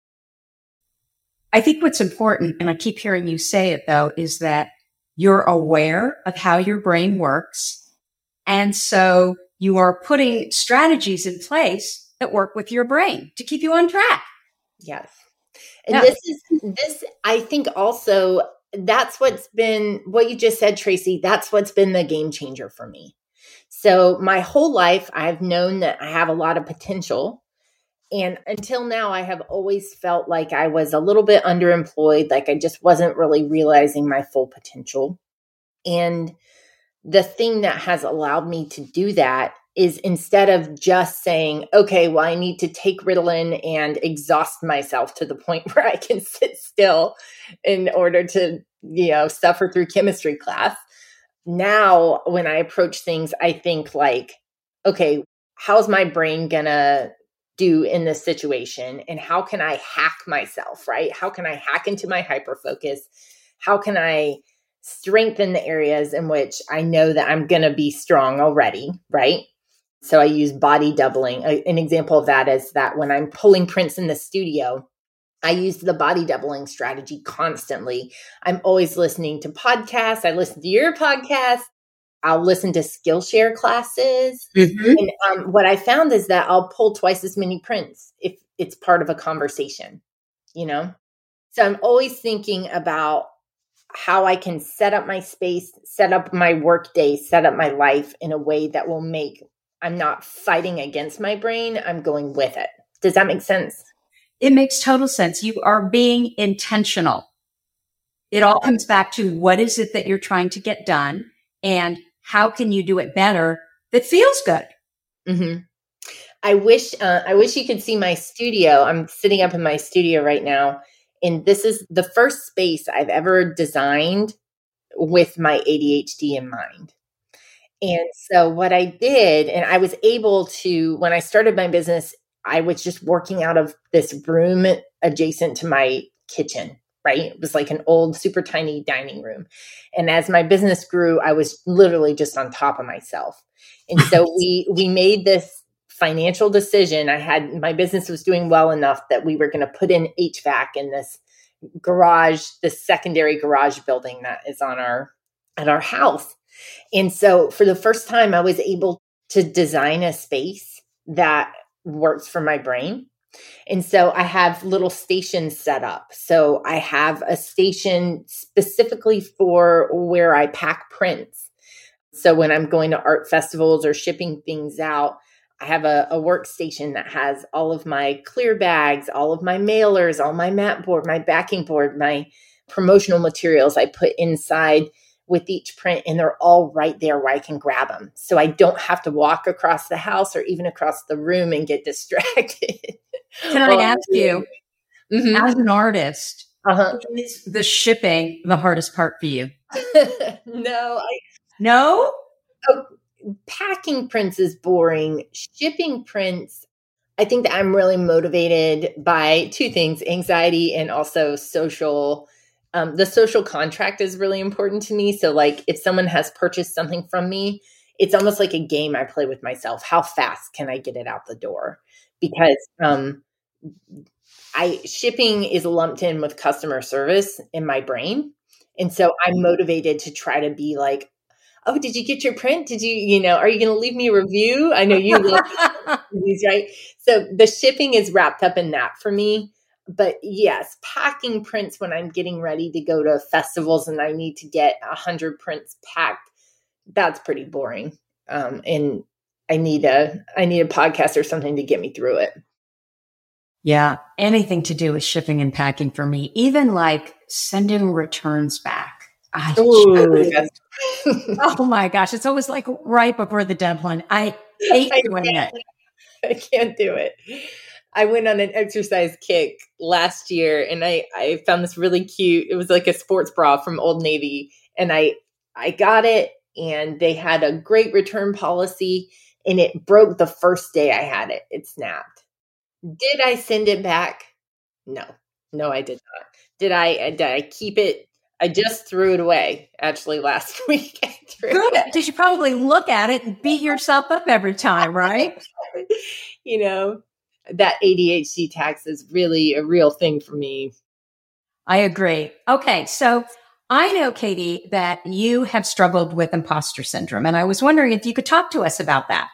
I think what's important, and I keep hearing you say it though, is that you're aware of how your brain works. And so you are putting strategies in place that work with your brain to keep you on track. Yes. And Yeah. this is, this, I think also that's what's been, what you just said, Tracy, that's what's been the game changer for me. So my whole life, I've known that I have a lot of potential. And until now, I have always felt like I was a little bit underemployed, like I just wasn't really realizing my full potential. And the thing that has allowed me to do that is instead of just saying, okay, well, I need to take Ritalin and exhaust myself to the point where I can sit still in order to, you know, suffer through chemistry class. Now, when I approach things, I think like, okay, how's my brain gonna do in this situation? And how can I hack myself, right? How can I hack into my hyperfocus? How can I strengthen the areas in which I know that I'm going to be strong already, right? So I use body doubling. An example of that is that when I'm pulling prints in the studio, I use the body doubling strategy constantly. I'm always listening to podcasts. I listen to your podcast. I'll listen to Skillshare classes. Mm-hmm. And um, what I found is that I'll pull twice as many prints if it's part of a conversation, you know? So I'm always thinking about how I can set up my space, set up my work day, set up my life in a way that will make, I'm not fighting against my brain. I'm going with it. Does that make sense? It makes total sense. You are being intentional. It all comes back to what is it that you're trying to get done and how can you do it better that feels good? Mm-hmm. I wish, uh, I wish you could see my studio. I'm sitting up in my studio right now, and this is the first space I've ever designed with my A D H D in mind. And so what I did, and I was able to, when I started my business, I was just working out of this room adjacent to my kitchen, right? It was like an old, super tiny dining room. And as my business grew, I was literally just on top of myself. And so we, we made this financial decision. I had, my business was doing well enough that we were going to put in H V A C in this garage, the secondary garage building that is on our, at our house. And so for the first time, I was able to design a space that works for my brain. And so I have little stations set up. So I have a station specifically for where I pack prints. So when I'm going to art festivals or shipping things out, I have a, a workstation that has all of my clear bags, all of my mailers, all my mat board, my backing board, my promotional materials I put inside with each print, and they're all right there where I can grab them. So I don't have to walk across the house or even across the room and get distracted. Can I ask you, mm-hmm. as an artist, uh-huh. is the shipping the hardest part for you? No. I, no? Oh, packing prints is boring. Shipping prints, I think that I'm really motivated by two things, anxiety and also social. Um, the social contract is really important to me. So like if someone has purchased something from me, it's almost like a game I play with myself. How fast can I get it out the door? Because um, I shipping is lumped in with customer service in my brain. And so I'm motivated to try to be like, oh, did you get your print? Did you, you know, are you going to leave me a review? I know you love these, right? So the shipping is wrapped up in that for me. But yes, packing prints when I'm getting ready to go to festivals and I need to get a hundred prints packed, that's pretty boring. Um, and I need a, I need a podcast or something to get me through it. Yeah. Anything to do with shipping and packing for me, even like sending returns back. I Ooh, oh my gosh. It's always like right before the deadline. I hate I doing it. I can't do it. I went on an exercise kick last year and I, I found this really cute. It was like a sports bra from Old Navy. And I, I got it and they had a great return policy and it broke the first day I had it. It snapped. Did I send it back? No, no, I did not. Did I, did I keep it? I just threw it away actually last week. Good. Did you probably look at it and beat yourself up every time, right? You know, that A D H D tax is really a real thing for me. I agree. Okay. So I know, Katie, that you have struggled with imposter syndrome. And I was wondering if you could talk to us about that.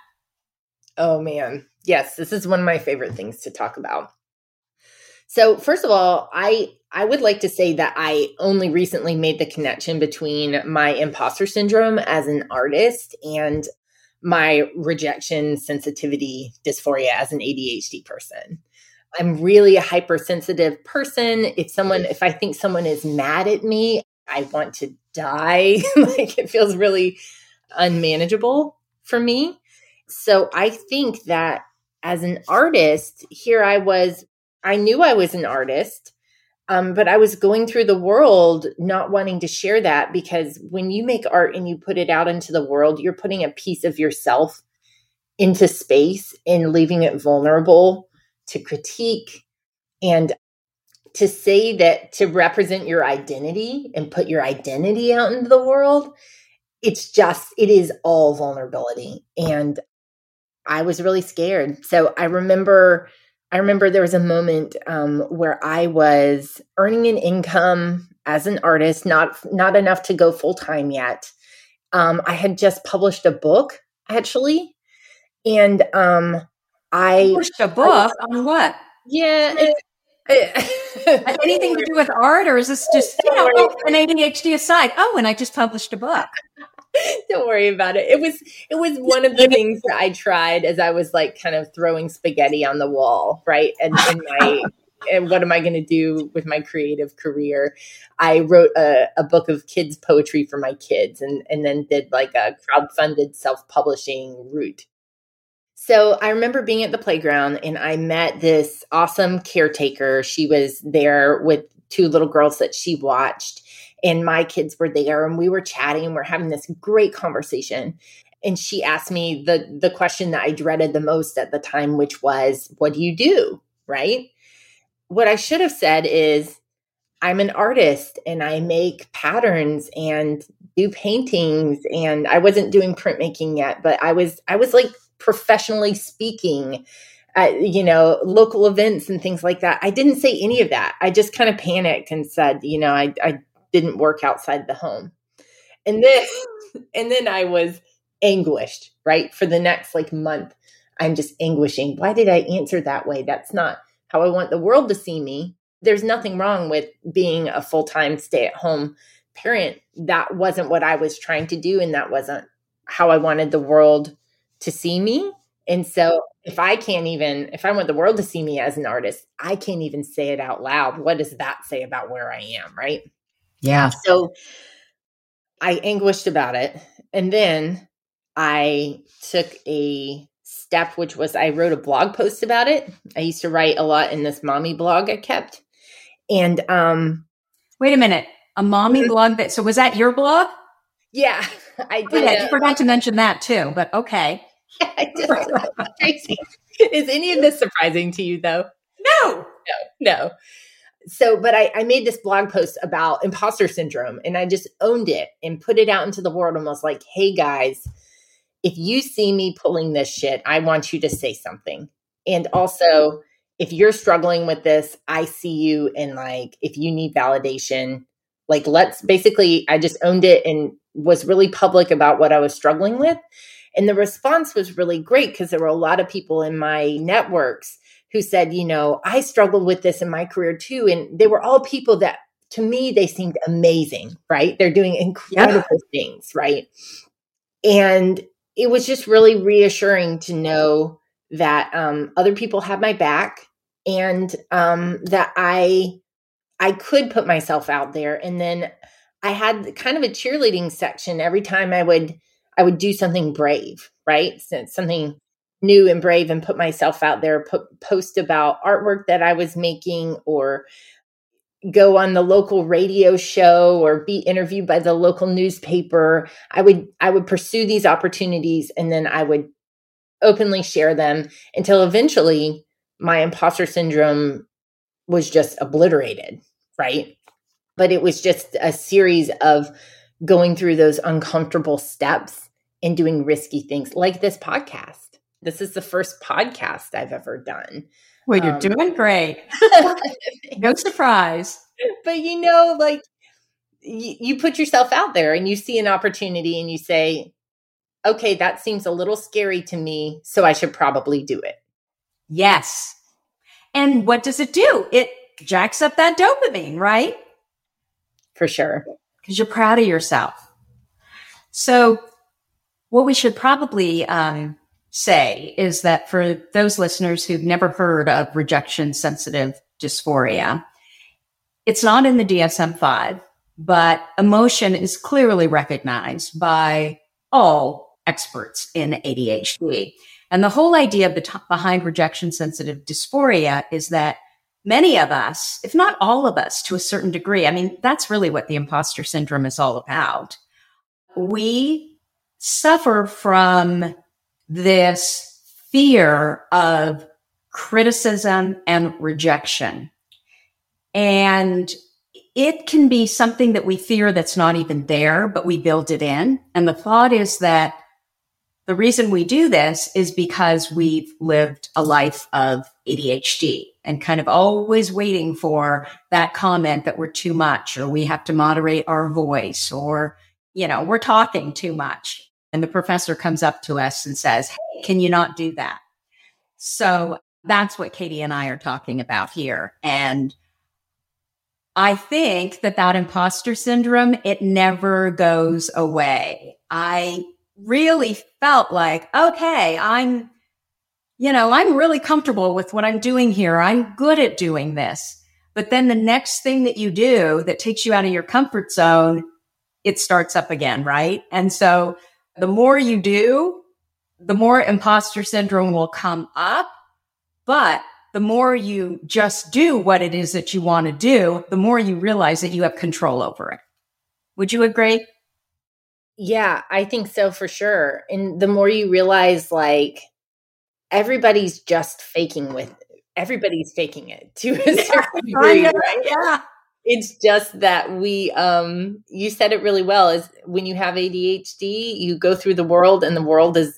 Oh, man. Yes. This is one of my favorite things to talk about. So first of all, I, I would like to say that I only recently made the connection between my imposter syndrome as an artist and my rejection sensitivity dysphoria as an A D H D person. I'm really a hypersensitive person. If someone, if I think someone is mad at me, I want to die. Like it feels really unmanageable for me. So I think that as an artist, here I was, I knew I was an artist. Um, but I was going through the world not wanting to share that because when you make art and you put it out into the world, you're putting a piece of yourself into space and leaving it vulnerable to critique and to say that to represent your identity and put your identity out into the world. It's just, it is all vulnerability. And I was really scared. So I remember I remember there was a moment um, where I was earning an income as an artist, not not enough to go full time yet. Um, I had just published a book, actually, and um, I published a book I, on what? Yeah, it, it, anything to do with art, or is this just you know oh, an A D H D aside? Oh, and I just published a book. Don't worry about it. It was it was one of the things that I tried as I was like kind of throwing spaghetti on the wall, right? And in my and what am I going to do with my creative career? I wrote a, a book of kids poetry for my kids, and and then did like a crowdfunded self-publishing route. So I remember being at the playground, and I met this awesome caretaker. She was there with two little girls that she watched. And my kids were there and we were chatting and we're having this great conversation. And she asked me the, the question that I dreaded the most at the time, which was, what do you do? Right? What I should have said is, I'm an artist and I make patterns and do paintings. And I wasn't doing printmaking yet, but I was, I was like professionally speaking uh, you know, local events and things like that. I didn't say any of that. I just kind of panicked and said, you know, I, I didn't work outside the home. And then, and then I was anguished, right? For the next like month, I'm just anguishing. Why did I answer that way? That's not how I want the world to see me. There's nothing wrong with being a full-time stay-at-home parent. That wasn't what I was trying to do. And that wasn't how I wanted the world to see me. And so if I can't even, if I want the world to see me as an artist, I can't even say it out loud. What does that say about where I am? Right. Yeah. So I anguished about it. And then I took a step, which was I wrote a blog post about it. I used to write a lot in this mommy blog I kept. And um, wait a minute, a mommy blog that, so was that your blog? Yeah, I did. Okay, you forgot to mention that too, but okay. Yeah, I did. Crazy. Is any of this surprising to you though? No. No, no. So, but I, I made this blog post about imposter syndrome and I just owned it and put it out into the world almost like, hey guys, if you see me pulling this shit, I want you to say something. And also, if you're struggling with this, I see you. And like, if you need validation, like let's basically, I just owned it and was really public about what I was struggling with. And the response was really great because there were a lot of people in my networks who said, you know, I struggled with this in my career too. And they were all people that to me, they seemed amazing, right? They're doing incredible yeah. things, right? And it was just really reassuring to know that um, other people had my back and um, that I I could put myself out there. And then I had kind of a cheerleading section every time I would I would do something brave, right? So something new and brave and put myself out there, put, post about artwork that I was making or go on the local radio show or be interviewed by the local newspaper. I would, I would pursue these opportunities and then I would openly share them until eventually my imposter syndrome was just obliterated, right? But it was just a series of going through those uncomfortable steps and doing risky things like this podcast. This is the first podcast I've ever done. Well, you're um, doing great. No surprise. But, you know, like y- you put yourself out there and you see an opportunity and you say, okay, that seems a little scary to me, so I should probably do it. Yes. And what does it do? It jacks up that dopamine, right? For sure. Because you're proud of yourself. So what we should probably um, say is that for those listeners who've never heard of rejection sensitive dysphoria, it's not in the D S M five, but emotion is clearly recognized by all experts in A D H D. And the whole idea behind rejection sensitive dysphoria is that many of us, if not all of us to a certain degree, I mean, that's really what the imposter syndrome is all about. We suffer from this fear of criticism and rejection. And it can be something that we fear that's not even there, but we build it in. And the thought is that the reason we do this is because we've lived a life of A D H D and kind of always waiting for that comment that we're too much, or we have to moderate our voice, or, you know, we're talking too much. And the professor comes up to us and says, hey, can you not do that? So that's what Katie and I are talking about here. And I think that that imposter syndrome, it never goes away. I really felt like, okay, I'm, you know, I'm really comfortable with what I'm doing here. I'm good at doing this. But then the next thing that you do that takes you out of your comfort zone, it starts up again, right? And so the more you do, the more imposter syndrome will come up. But the more you just do what it is that you want to do, the more you realize that you have control over it. Would you agree? Yeah, I think so for sure. And the more you realize, like, everybody's just faking with, everybody's faking it to a certain yeah, degree, yeah, right? Yeah. It's just that we, um, you said it really well, is when you have A D H D, you go through the world and the world is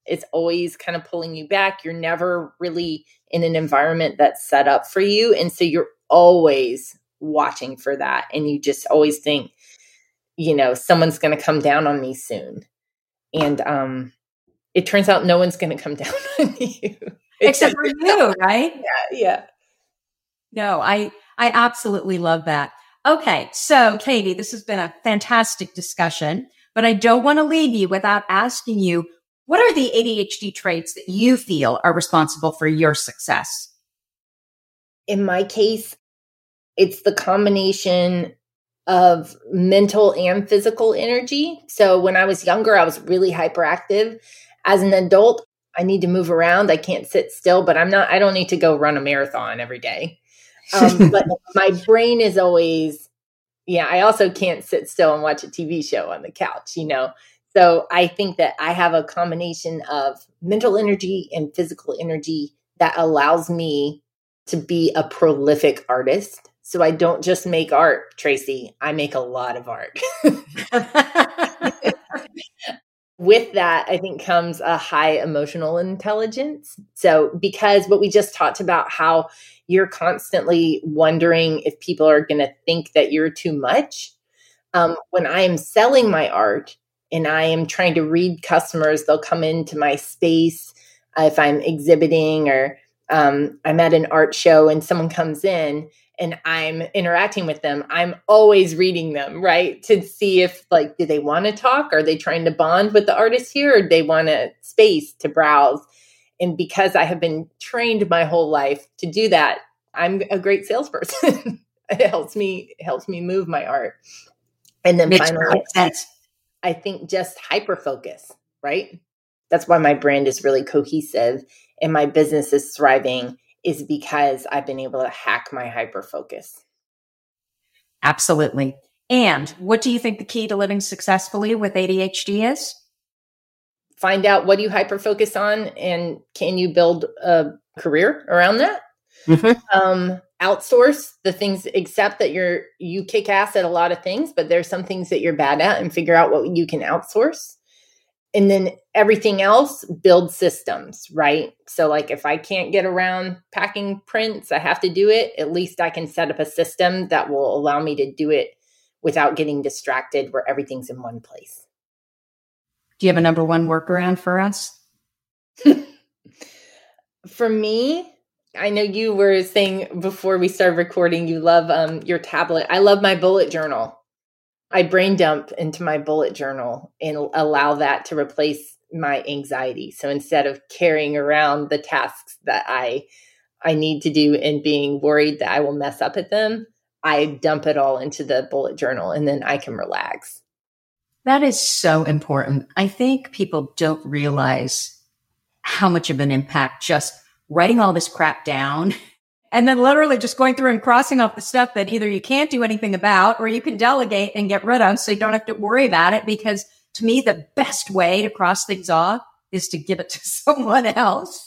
It's always kind of pulling you back. You're never really in an environment that's set up for you. And so you're always watching for that. And you just always think, you know, someone's going to come down on me soon. And um, it turns out no one's going to come down on you. Except for you, right? Yeah, yeah. No, I, I absolutely love that. Okay. So Katie, this has been a fantastic discussion, but I don't want to leave you without asking you, what are the A D H D traits that you feel are responsible for your success? In my case, it's the combination of mental and physical energy. So when I was younger, I was really hyperactive. As an adult, I need to move around. I can't sit still, but I'm not, I don't need to go run a marathon every day. Um, but my brain is always, yeah, I also can't sit still and watch a T V show on the couch, you know? So I think that I have a combination of mental energy and physical energy that allows me to be a prolific artist. So I don't just make art, Tracy. I make a lot of art. With that, I think comes a high emotional intelligence. So because what we just talked about, how you're constantly wondering if people are going to think that you're too much. Um, when I am selling my art and I am trying to read customers, they'll come into my space uh, if I'm exhibiting or um, I'm at an art show and someone comes in and I'm interacting with them, I'm always reading them, right? To see if, like, do they want to talk? Are they trying to bond with the artist here? Or do they want a space to browse? And because I have been trained my whole life to do that, I'm a great salesperson. It helps me, it helps me move my art. And then Makes finally, sense. I think just hyper focus, right? That's why my brand is really cohesive and my business is thriving, is because I've been able to hack my hyper focus. Absolutely. And what do you think the key to living successfully with A D H D is? Find out what you hyper focus on and can you build a career around that? Mm-hmm. Um, outsource the things, accept that you're, you kick ass at a lot of things, but there's some things that you're bad at and figure out what you can outsource. And then everything else, build systems, right? So like if I can't get around packing prints, I have to do it. At least I can set up a system that will allow me to do it without getting distracted where everything's in one place. Do you have a number one workaround for us? For me, I know you were saying before we started recording, you love um, your tablet. I love my bullet journal. I brain dump into my bullet journal and allow that to replace my anxiety. So instead of carrying around the tasks that I I need to do and being worried that I will mess up at them, I dump it all into the bullet journal and then I can relax. That is so important. I think people don't realize how much of an impact just writing all this crap down and then literally just going through and crossing off the stuff that either you can't do anything about or you can delegate and get rid of so you don't have to worry about it. Because to me, the best way to cross things off is to give it to someone else.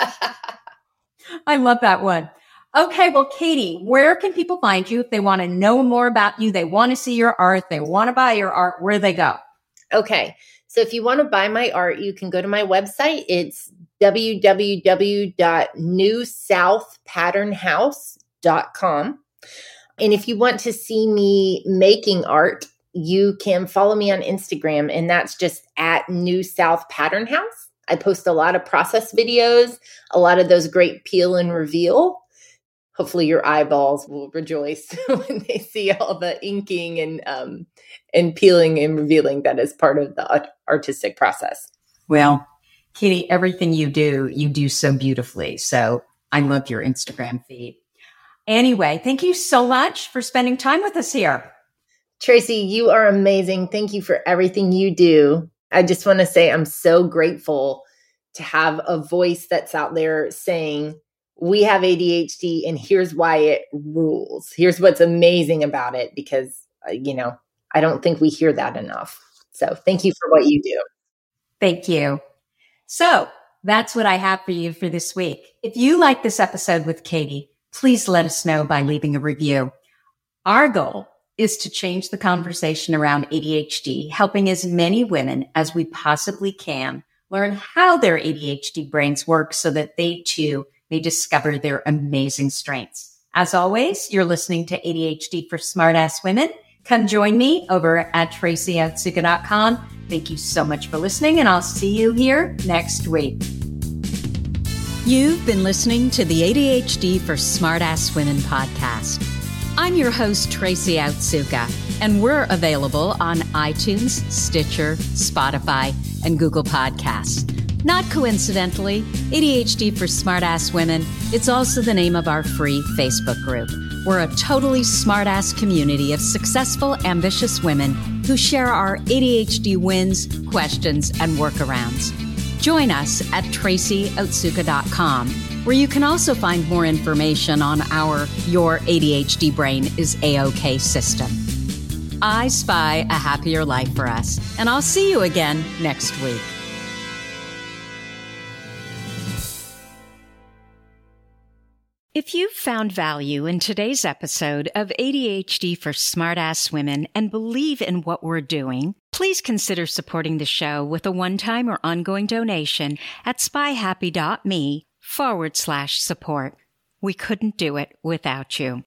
I love that one. Okay, well, Katie, where can people find you if they want to know more about you? They want to see your art. They want to buy your art. Where they go? Okay, so if you want to buy my art, you can go to my website. It's w w w dot new south pattern house dot com. And if you want to see me making art, you can follow me on Instagram, and that's just at New South Pattern House. I post a lot of process videos, a lot of those great peel and reveal. Hopefully your eyeballs will rejoice when they see all the inking and um, and peeling and revealing that is part of the artistic process. Well, Katie, everything you do, you do so beautifully. So I love your Instagram feed. Anyway, thank you so much for spending time with us here. Tracy, you are amazing. Thank you for everything you do. I just want to say I'm so grateful to have a voice that's out there saying, we have A D H D and here's why it rules. Here's what's amazing about it, because, uh, you know, I don't think we hear that enough. So thank you for what you do. Thank you. So that's what I have for you for this week. If you like this episode with Katie, please let us know by leaving a review. Our goal is to change the conversation around A D H D, helping as many women as we possibly can learn how their A D H D brains work so that they too may discover their amazing strengths. As always, you're listening to A D H D for Smartass Women. Come join me over at tracy otsuka dot com. Thank you so much for listening, and I'll see you here next week. You've been listening to the A D H D for Smartass Women podcast. I'm your host, Tracy Otsuka, and we're available on iTunes, Stitcher, Spotify, and Google Podcasts. Not coincidentally, A D H D for Smartass Women, it's also the name of our free Facebook group. We're a totally smartass community of successful, ambitious women who share our A D H D wins, questions, and workarounds. Join us at tracy otsuka dot com, where you can also find more information on our Your A D H D Brain is A-OK system. I spy a happier life for us, and I'll see you again next week. If you've found value in today's episode of A D H D for Smartass Women and believe in what we're doing, please consider supporting the show with a one-time or ongoing donation at spyhappy.me forward slash support. We couldn't do it without you.